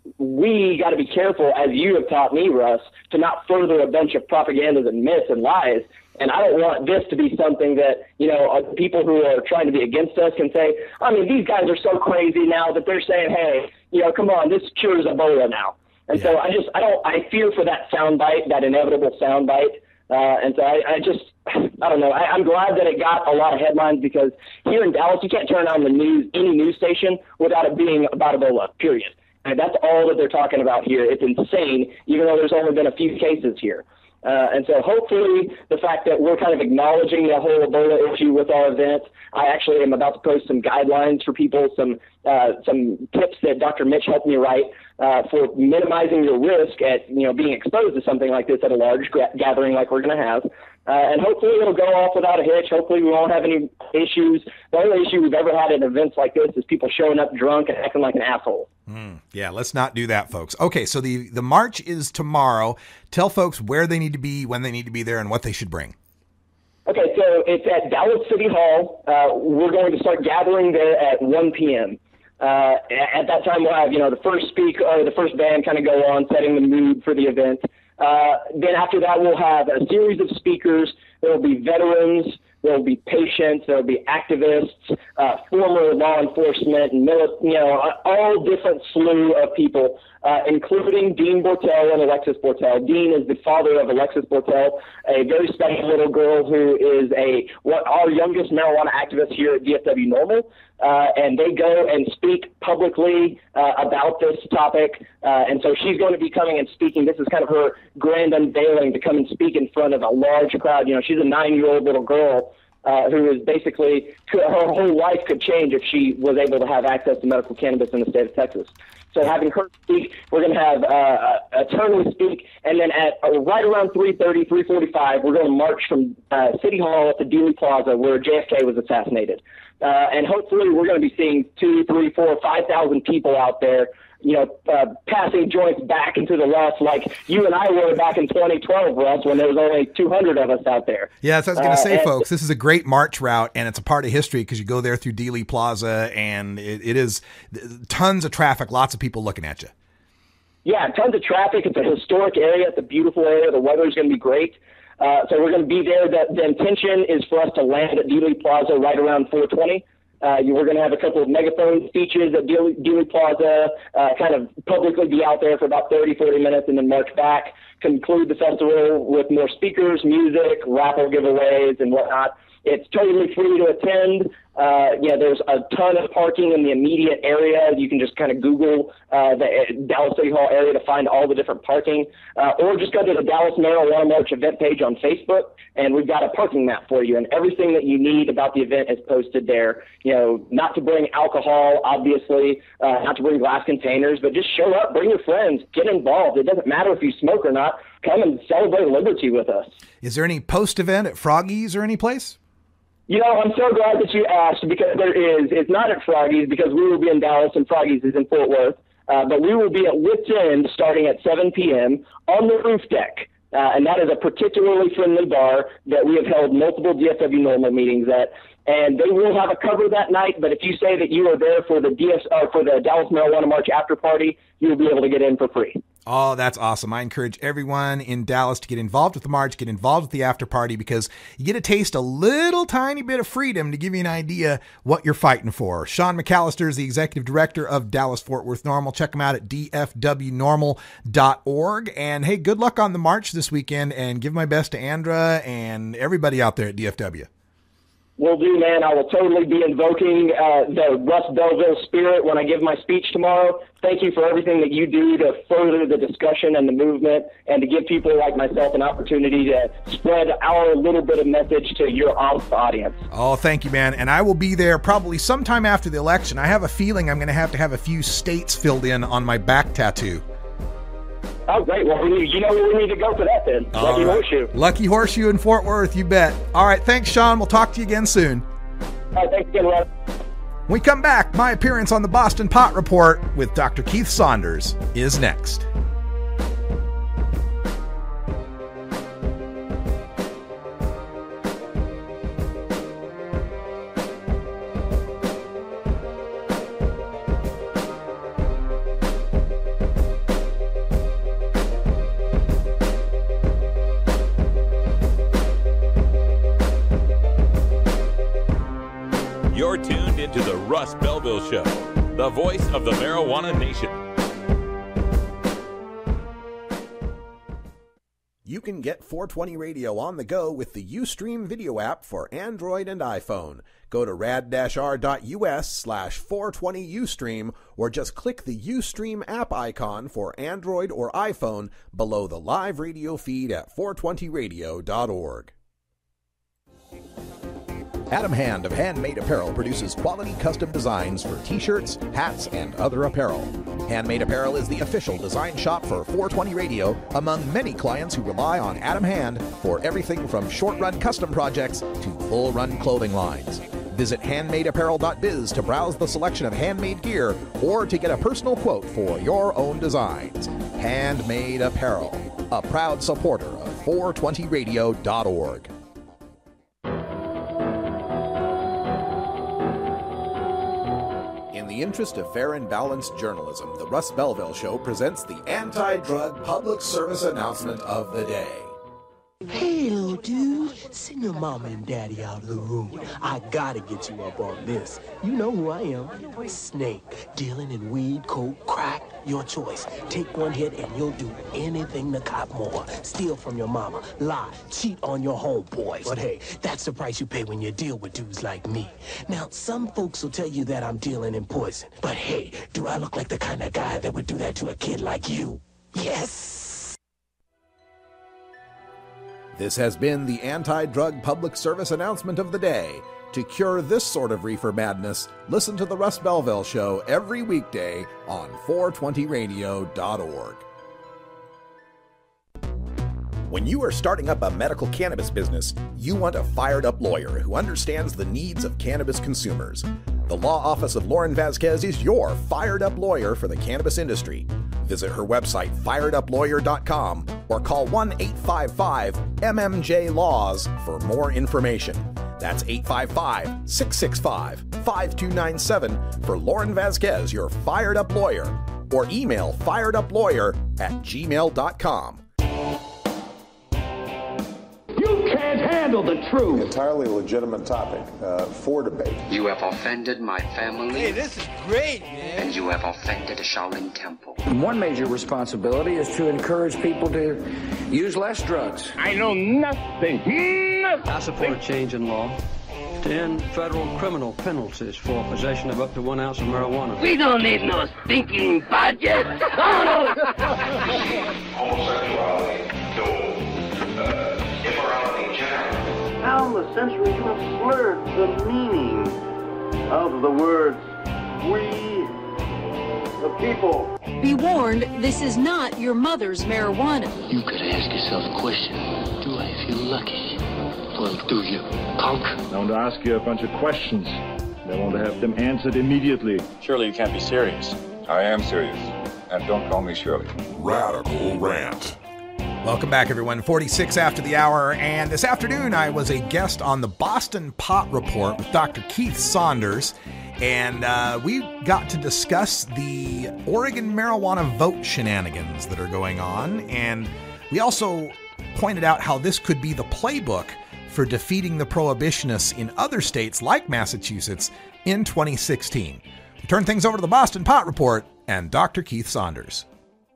We got to be careful, as you have taught me, Russ, to not further a bunch of propagandas and myths and lies. And I don't want this to be something that, you know, uh, people who are trying to be against us can say, I mean, these guys are so crazy now that they're saying, hey, you know, come on, this cures Ebola now. And yeah. so I just, I don't, I fear for that soundbite, that inevitable soundbite. Uh, and so I, I just, I don't know. I, I'm glad that it got a lot of headlines because here in Dallas, you can't turn on the news, any news station, without it being about Ebola, period. And that's all that they're talking about here. It's insane, even though there's only been a few cases here. Uh, and so hopefully the fact that we're kind of acknowledging the whole Ebola issue with our event, I actually am about to post some guidelines for people, some uh, some tips that Doctor Mitch helped me write uh, for minimizing your risk at, you know, being exposed to something like this at a large gra- gathering like we're going to have. Uh, and hopefully it'll go off without a hitch. Hopefully we won't have any issues. The only issue we've ever had at events like this is people showing up drunk and acting like an asshole. Mm, yeah, let's not do that, folks. Okay, so the, the march is tomorrow. Tell folks where they need to be, when they need to be there, and what they should bring. Okay, so it's at Dallas City Hall. Uh, we're going to start gathering there at one p.m. Uh, at that time, we'll have, you know, the first speaker, or the first band kind of go on, setting the mood for the event. Uh, then after that, we'll have a series of speakers. There will be veterans, there will be patients, there will be activists, uh, former law enforcement, and mili- you know, all different slew of people, uh, including Dean Bortel and Alexis Bortel. Dean is the father of Alexis Bortel, a very special little girl who is a what our youngest marijuana activist here at D S W Normal. Uh, and they go and speak publicly uh, about this topic. Uh, and so she's going to be coming and speaking. This is kind of her grand unveiling to come and speak in front of a large crowd. You know, she's a nine-year-old little girl. uh, who is basically, her whole life could change if she was able to have access to medical cannabis in the state of Texas. So having her speak, we're going to have uh, attorneys speak, and then at uh, right around three thirty, three forty-five, we're going to march from uh, City Hall to Dealey Plaza, where J F K was assassinated. Uh, and hopefully we're going to be seeing two, three, four, five thousand people out there, you know, uh, passing joints back into the Russ like you and I were back in twenty twelve, Russ, when there was only two hundred of us out there. Yeah, so I was going to say, uh, folks, this is a great march route, and it's a part of history because you go there through Dealey Plaza, and it, it is tons of traffic, lots of people looking at you. Yeah, tons of traffic. It's a historic area. It's a beautiful area. The weather is going to be great. Uh, so we're going to be there. The, the intention is for us to land at Dealey Plaza right around four twenty. Uh, you, we're going to have a couple of megaphone speeches at Dealey, Dealey Plaza, uh, kind of publicly be out there for about thirty, forty minutes, and then march back, conclude the festival with more speakers, music, raffle giveaways, and whatnot. It's totally free to attend. Uh, yeah, there's a ton of parking in the immediate area. You can just kind of Google uh, the Dallas City Hall area to find all the different parking, uh, or just go to the Dallas Marijuana March event page on Facebook, and we've got a parking map for you, and everything that you need about the event is posted there. You know, not to bring alcohol, obviously, uh, not to bring glass containers, but just show up, bring your friends, get involved. It doesn't matter if you smoke or not. Come and celebrate liberty with us. Is there any post-event at Froggy's or any place? You know, I'm so glad that you asked, because there is. It's not at Froggy's because we will be in Dallas and Froggy's is in Fort Worth. Uh, but we will be at Wits End starting at seven p.m. on the roof deck. Uh, and that is a particularly friendly bar that we have held multiple D F W Normal meetings at. And they will have a cover that night, but if you say that you are there for the D S, uh, for the Dallas Marijuana March after party, you will be able to get in for free. Oh, that's awesome. I encourage everyone in Dallas to get involved with the march, get involved with the after party, because you get to taste a little tiny bit of freedom to give you an idea what you're fighting for. Sean McAllister is the executive director of Dallas Fort Worth Normal. Check him out at d f w normal dot org. And hey, good luck on the march this weekend, and give my best to Andra and everybody out there at D F W. Will do, man. I will totally be invoking uh, the Russ Belville spirit when I give my speech tomorrow. Thank you for everything that you do to further the discussion and the movement, and to give people like myself an opportunity to spread our little bit of message to your audience. Oh, thank you, man. And I will be there probably sometime after the election. I have a feeling I'm going to have to have a few states filled in on my back tattoo. Oh, great. Well, we need, you know where we need to go for that then. All Lucky right. Horseshoe. Lucky Horseshoe in Fort Worth, you bet. All right, thanks, Sean. We'll talk to you again soon. All right, thanks again, Russ. When we come back, my appearance on the Boston Pot Report with Doctor Keith Saunders is next. You're tuned into the Russ Belville Show, the voice of the marijuana nation. You can get four twenty Radio on the go with the Ustream video app for Android and iPhone. Go to rad dash r dot u s slash four twenty Ustream, or just click the Ustream app icon for Android or iPhone below the live radio feed at four twenty radio dot org. Adam Hand of Handmade Apparel produces quality custom designs for t-shirts, hats, and other apparel. Handmade Apparel is the official design shop for four twenty Radio, among many clients who rely on Adam Hand for everything from short-run custom projects to full-run clothing lines. Visit handmade apparel dot biz to browse the selection of handmade gear or to get a personal quote for your own designs. Handmade Apparel, a proud supporter of four twenty radio dot org. In the interest of fair and balanced journalism, the Russ Belville Show presents the anti-drug public service announcement of the day. Hey, little dude, send your mama and daddy out of the room. I gotta get you up on this. You know who I am. Snake, dealing in weed, coke, crack, your choice. Take one hit and you'll do anything to cop more. Steal from your mama, lie, cheat on your homeboys. But hey, that's the price you pay when you deal with dudes like me. Now, some folks will tell you that I'm dealing in poison. But hey, do I look like the kind of guy that would do that to a kid like you? Yes! This has been the anti-drug public service announcement of the day. To cure this sort of reefer madness, listen to The Russ Belville Show every weekday on four twenty radio dot org. When you are starting up a medical cannabis business, you want a fired-up lawyer who understands the needs of cannabis consumers. The law office of Lauren Vasquez is your fired-up lawyer for the cannabis industry. Visit her website, fired up lawyer dot com, or call one eight five five M M J laws for more information. That's eight five five, six six five, five two nine seven for Lauren Vasquez, your fired-up lawyer, or email fired up lawyer at gmail dot com. You can't handle the truth. Entirely legitimate topic uh, for debate. You have offended my family. Hey, this is great, man. And you have offended a Shaolin temple. One major responsibility is to encourage people to use less drugs. I know nothing. nothing. I support a change in law to end federal criminal penalties for possession of up to one ounce of marijuana. We don't need no stinking budget. Homosexuality, no uh, immorality in general. How in the century you have slurred the meaning of the words we the people. Be warned, this is not your mother's marijuana. You could ask yourself a question. Do I feel lucky? Well, do you, punk? I want to ask you a bunch of questions. I want to have them answered immediately. Surely you can't be serious. I am serious. And don't call me Shirley. Radical Rant. Welcome back, everyone. forty-six after the hour, and this afternoon I was a guest on the Boston Pot Report with Doctor Keith Saunders, and uh, we got to discuss the Oregon marijuana vote shenanigans that are going on, and we also pointed out how this could be the playbook for defeating the prohibitionists in other states like Massachusetts in twenty sixteen. We turn things over to the Boston Pot Report and Doctor Keith Saunders.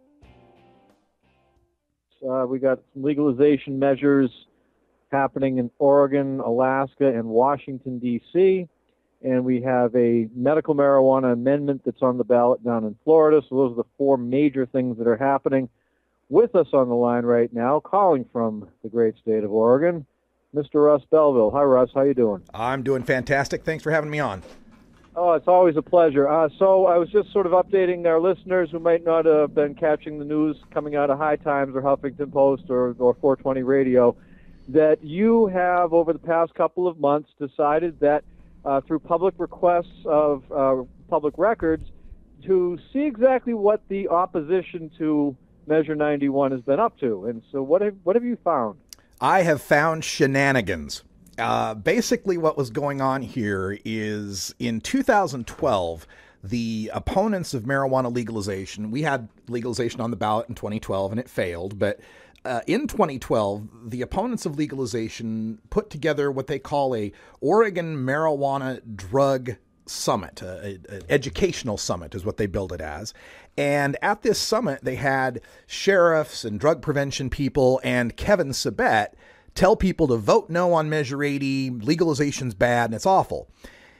Uh, we got some legalization measures happening in Oregon, Alaska, and Washington, D C, and we have a medical marijuana amendment that's on the ballot down in Florida. So those are the four major things that are happening. With us on the line right now, calling from the great state of Oregon, Mister Russ Belville. Hi, Russ. How you doing? I'm doing fantastic. Thanks for having me on. Oh, it's always a pleasure. Uh, so I was just sort of updating our listeners who might not have been catching the news coming out of High Times or Huffington Post or, or four twenty Radio, that you have, over the past couple of months, decided that uh, through public requests of uh, public records to see exactly what the opposition to Measure ninety-one has been up to. And so what have, what have you found? I have found shenanigans. Uh, basically, what was going on here is in two thousand twelve, the opponents of marijuana legalization, we had legalization on the ballot in twenty twelve and it failed, but uh, in twenty twelve, the opponents of legalization put together what they call a Oregon Marijuana Drug Summit, an educational summit is what they billed it as. And at this summit, they had sheriffs and drug prevention people and Kevin Sabet tell people to vote no on Measure eighty, legalization's bad, and it's awful.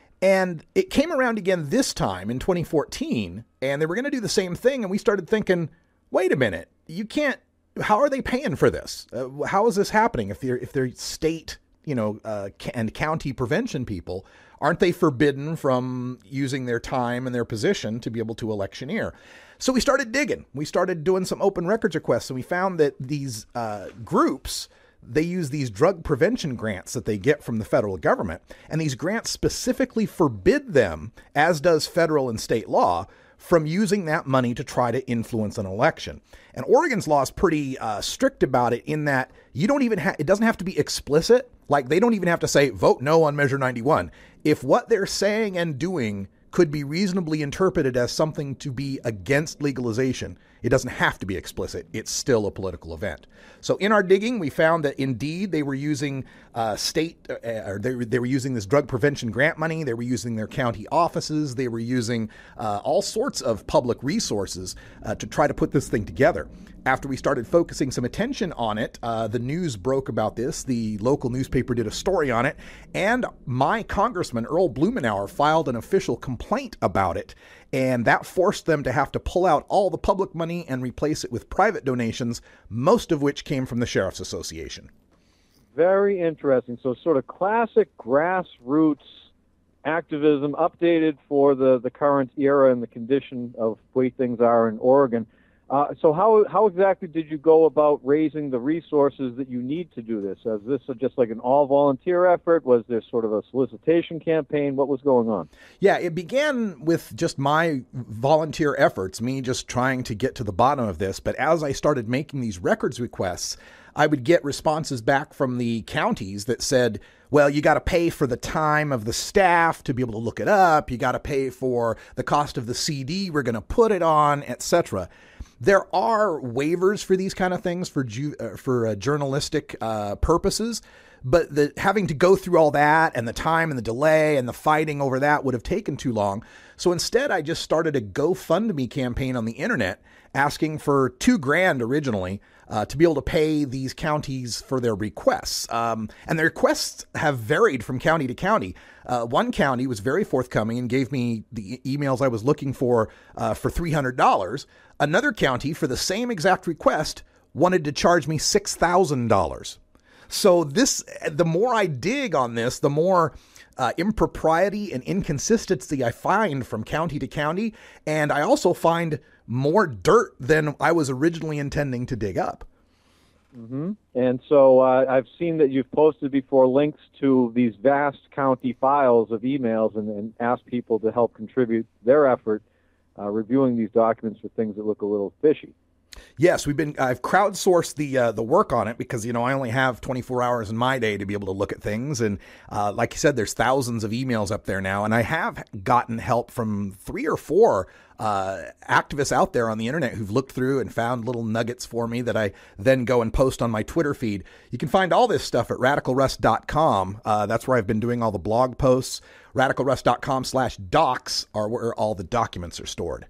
And it came around again this time in twenty fourteen, and they were going to do the same thing, and we started thinking, wait a minute, you can't, how are they paying for this? Uh, how is this happening? If they're, if they're state, you know, uh, and county prevention people, aren't they forbidden from using their time and their position to be able to electioneer? So we started digging. We started doing some open records requests, and we found that these uh, groups, they use these drug prevention grants that they get from the federal government, and these grants specifically forbid them, as does federal and state law, from using that money to try to influence an election. And Oregon's law is pretty uh, strict about it in that you don't even have, it doesn't have to be explicit. Like they don't even have to say, vote no on Measure ninety-one. If what they're saying and doing could be reasonably interpreted as something to be against legalization, it doesn't have to be explicit. It's still a political event. So in our digging, we found that indeed they were using uh, state, uh, or they, they were using this drug prevention grant money. They were using their county offices. They were using uh, all sorts of public resources uh, to try to put this thing together. After we started focusing some attention on it, uh, the news broke about this. The local newspaper did a story on it, and my congressman, Earl Blumenauer, filed an official complaint about it, and that forced them to have to pull out all the public money and replace it with private donations, most of which came from the Sheriff's Association. Very interesting. So sort of classic grassroots activism updated for the, the current era and the condition of the way things are in Oregon. Uh, so how how exactly did you go about raising the resources that you need to do this? Is this just like an all-volunteer effort? Was there sort of a solicitation campaign? What was going on? Yeah, it began with just my volunteer efforts, me just trying to get to the bottom of this. But as I started making these records requests, I would get responses back from the counties that said, well, you got to pay for the time of the staff to be able to look it up. You got to pay for the cost of the C D we're going to put it on, et cetera. There are waivers for these kind of things for ju- uh, for uh, journalistic uh, purposes, but the having to go through all that and the time and the delay and the fighting over that would have taken too long. So instead, I just started a GoFundMe campaign on the internet asking for two grand originally uh, to be able to pay these counties for their requests. Um, and the requests have varied from county to county. Uh, one county was very forthcoming and gave me the emails I was looking for uh, for three hundred dollars. Another county, for the same exact request, wanted to charge me six thousand dollars. So this, the more I dig on this, the more uh, impropriety and inconsistency I find from county to county. And I also find more dirt than I was originally intending to dig up. Mm-hmm. And so uh, I've seen that you've posted before links to these vast county files of emails and, and asked people to help contribute their effort uh, reviewing these documents for things that look a little fishy. Yes, we've been. I've crowdsourced the uh, the work on it because you know I only have twenty-four hours in my day to be able to look at things, and uh, like you said, there's thousands of emails up there now, and I have gotten help from three or four uh, activists out there on the internet who've looked through and found little nuggets for me that I then go and post on my Twitter feed. You can find all this stuff at radical russ dot com. Uh, that's where I've been doing all the blog posts. radical russ dot com slash docs are where all the documents are stored.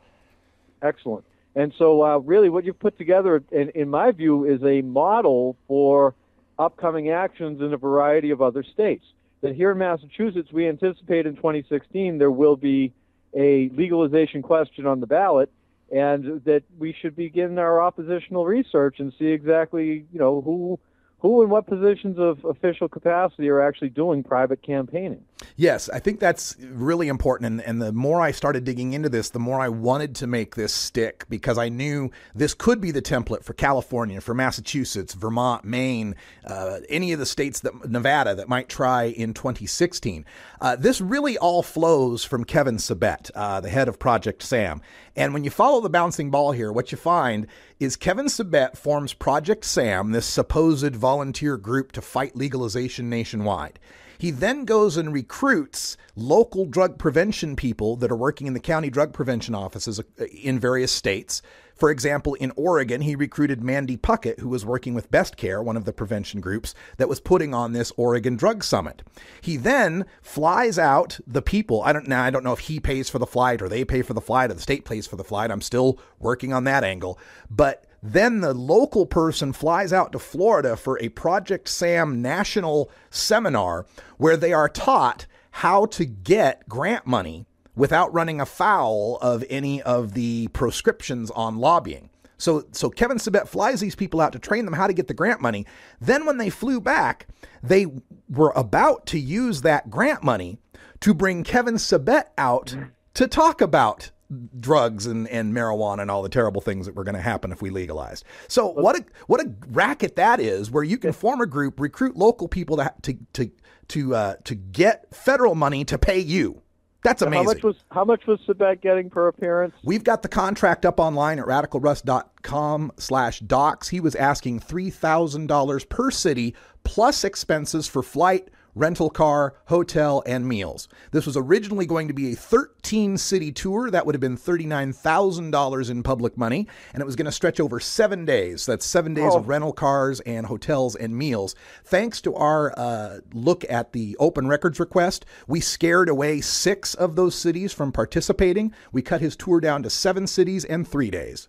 Excellent. And so uh, really what you've put together, in, in my view, is a model for upcoming actions in a variety of other states. That here in Massachusetts, we anticipate in twenty sixteen there will be a legalization question on the ballot, and that we should begin our oppositional research and see exactly, you know, who who and what positions of official capacity are actually doing private campaigning. Yes, I think that's really important. And, and the more I started digging into this, the more I wanted to make this stick, because I knew this could be the template for California, for Massachusetts, Vermont, Maine, uh, any of the states that Nevada that might try in twenty sixteen. Uh, this really all flows from Kevin Sabet, uh, the head of Project SAM. And when you follow the bouncing ball here, what you find is Kevin Sabet forms Project SAM, this supposed volunteer group to fight legalization nationwide. He then goes and recruits local drug prevention people that are working in the county drug prevention offices in various states. For example, in Oregon, he recruited Mandy Puckett, who was working with Best Care, one of the prevention groups that was putting on this Oregon Drug Summit. He then flies out the people. I don't now. I don't know if he pays for the flight or they pay for the flight or the state pays for the flight. I'm still working on that angle. But then the local person flies out to Florida for a Project SAM national seminar where they are taught how to get grant money without running afoul of any of the proscriptions on lobbying. So so Kevin Sabet flies these people out to train them how to get the grant money. Then when they flew back, they were about to use that grant money to bring Kevin Sabet out to talk about drugs and, and marijuana and all the terrible things that were going to happen if we legalized. So what a what a racket that is, where you can form a group, recruit local people to to to to, uh, to get federal money to pay you. That's amazing. How much was how much was Sabet getting per appearance? We've got the contract up online at radical russ dot com slash docs. He was asking three thousand dollars per city plus expenses for flight, rental car, hotel, and meals. This was originally going to be a thirteen city tour. That would have been thirty-nine thousand dollars in public money, and it was going to stretch over seven days. That's seven days oh. of rental cars and hotels and meals. Thanks to our uh, look at the open records request, we scared away six of those cities from participating. We cut his tour down to seven cities and three days.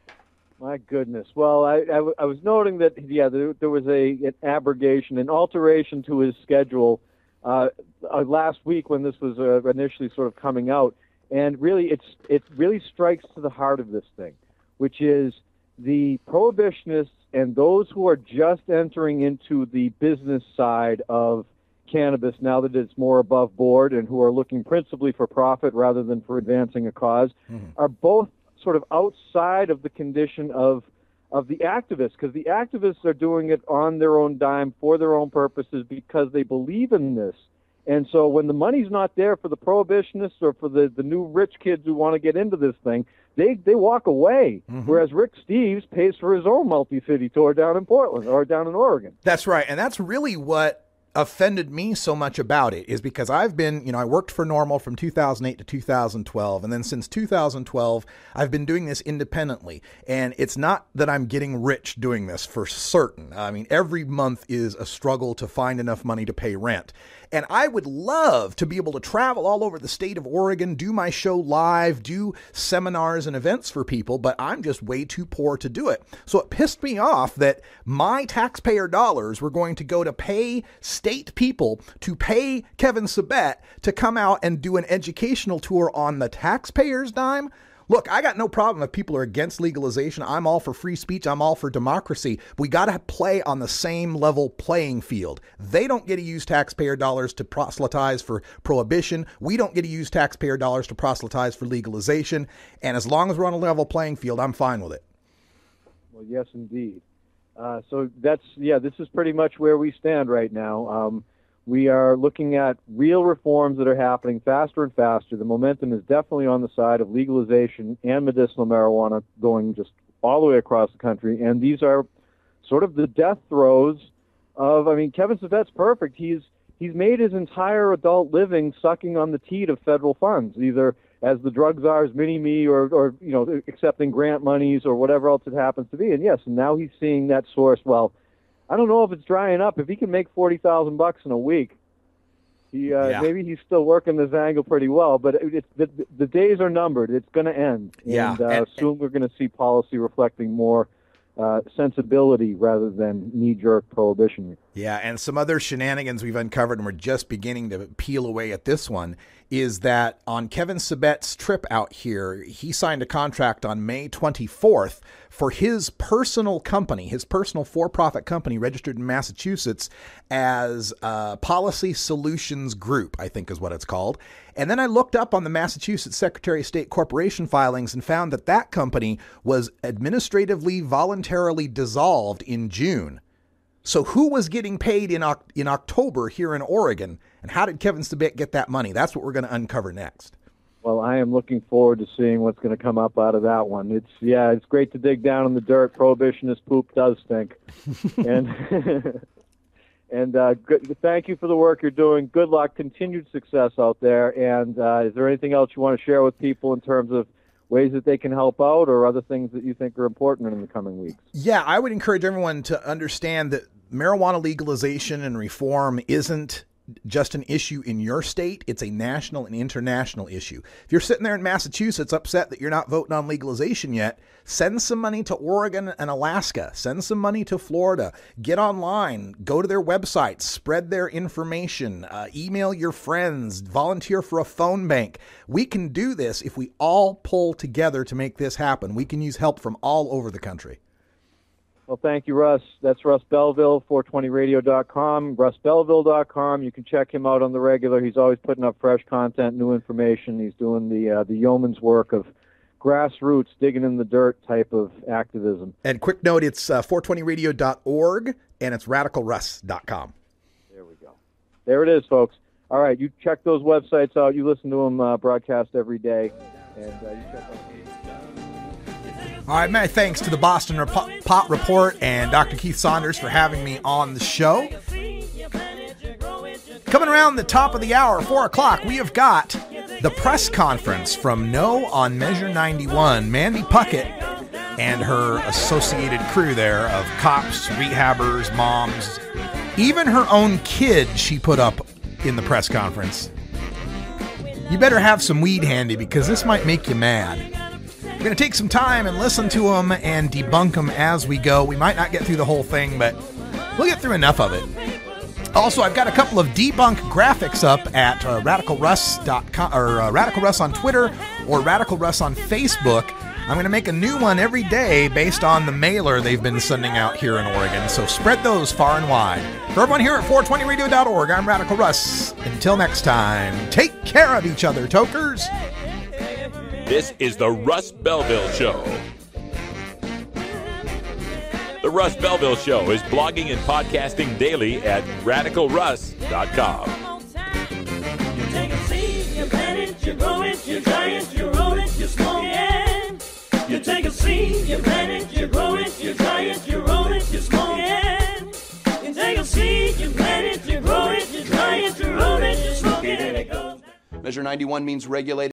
My goodness. Well, I, I, I was noting that, yeah, there, there was a an abrogation, an alteration to his schedule uh, uh, last week when this was uh, initially sort of coming out. And really, it's it really strikes to the heart of this thing, which is the prohibitionists and those who are just entering into the business side of cannabis now that it's more above board and who are looking principally for profit rather than for advancing a cause mm-hmm. are both sort of outside of the condition of of the activists, because the activists are doing it on their own dime for their own purposes because they believe in this. And so when the money's not there for the prohibitionists or for the, the new rich kids who want to get into this thing, they, they walk away, mm-hmm. whereas Rick Steves pays for his own multi-city tour down in Portland or down in Oregon. That's right, and that's really what offended me so much about it, is because I've been, you know, I worked for NORML from two thousand eight to two thousand twelve, and then since two thousand twelve, I've been doing this independently, and it's not that I'm getting rich doing this for certain. I mean, every month is a struggle to find enough money to pay rent. And I would love to be able to travel all over the state of Oregon, do my show live, do seminars and events for people, but I'm just way too poor to do it. So it pissed me off that my taxpayer dollars were going to go to pay state people to pay Kevin Sabet to come out and do an educational tour on the taxpayer's dime. Look, I got no problem if people are against legalization. I'm all for free speech. I'm all for democracy. We got to play on the same level playing field. They don't get to use taxpayer dollars to proselytize for prohibition. We don't get to use taxpayer dollars to proselytize for legalization. And as long as we're on a level playing field, I'm fine with it. Well, yes, indeed. Uh, so that's, yeah, this is pretty much where we stand right now. Um, We are looking at real reforms that are happening faster and faster. The momentum is definitely on the side of legalization and medicinal marijuana going just all the way across the country. And these are sort of the death throes of, I mean, Kevin Sabet's perfect. He's he's made his entire adult living sucking on the teat of federal funds, either as the drug czar's mini-me or, or, you know, accepting grant monies or whatever else it happens to be. And yes, and now he's seeing that source, well, I don't know if it's drying up. If he can make forty thousand bucks in a week, he uh, yeah. maybe he's still working this angle pretty well. But it, it's the, the days are numbered. It's going to end. Yeah. And, uh, and soon we're going to see policy reflecting more uh, sensibility rather than knee-jerk prohibition. Yeah, and some other shenanigans we've uncovered, and we're just beginning to peel away at this one, is that on Kevin Sabet's trip out here, he signed a contract on May twenty-fourth for his personal company, his personal for-profit company registered in Massachusetts as uh, Policy Solutions Group, I think is what it's called. And then I looked up on the Massachusetts Secretary of State corporation filings and found that that company was administratively voluntarily dissolved in June. So who was getting paid in in October here in Oregon, and how did Kevin Sabet get that money? That's what we're going to uncover next. Well, I am looking forward to seeing what's going to come up out of that one. It's yeah, it's great to dig down in the dirt. Prohibitionist poop does stink, and and uh, good, thank you for the work you're doing. Good luck, continued success out there. And uh, is there anything else you want to share with people in terms of ways that they can help out, or other things that you think are important in the coming weeks? Yeah, I would encourage everyone to understand that marijuana legalization and reform isn't just an issue in your state. It's a national and international issue. If you're sitting there in Massachusetts upset that you're not voting on legalization yet, send some money to Oregon and Alaska. Send some money to Florida. Get online. Go to their websites. Spread their information. Uh, email your friends. Volunteer for a phone bank. We can do this if we all pull together to make this happen. We can use help from all over the country. Well, thank you, Russ. That's Russ Belville, four twenty radio dot com, russ belville dot com. You can check him out on the regular. He's always putting up fresh content, new information. He's doing the uh, the yeoman's work of grassroots, digging in the dirt type of activism. And quick note, it's uh, four twenty radio dot org, and it's radical russ dot com. There we go. There it is, folks. All right, you check those websites out. You listen to them uh, broadcast every day, and uh, you check out. All right, many thanks to the Boston Rep- Pot Report and Doctor Keith Saunders for having me on the show. Coming around the top of the hour, four o'clock, we have got the press conference from No on Measure ninety-one. Mandy Puckett and her associated crew there of cops, rehabbers, moms, even her own kid she put up in the press conference. You better have some weed handy because this might make you mad. We're going to take some time and listen to them and debunk them as we go. We might not get through the whole thing, but we'll get through enough of it. Also, I've got a couple of debunk graphics up at uh, radical russ dot com or uh, Radical Russ on Twitter or Radical Russ on Facebook I'm going to make a new one every day based on the mailer they've been sending out here in Oregon, so spread those far and wide. For everyone here at four twenty radio dot org, I'm Radical Russ. Until next time, take care of each other, tokers. This is the Russ Belville Show. The Russ Belville Show is blogging and podcasting daily at radical russ dot com. You take a seed, you plant it, you grow it, you dry it, you roll it, you smoke it. You take a seed, you plant it, you grow it, you dry it, you roll it, you smoke it. You take a seed, you plant it, you grow it, you dry it, you roll it, you smoke it, and it goes. Measure ninety-one means regulated.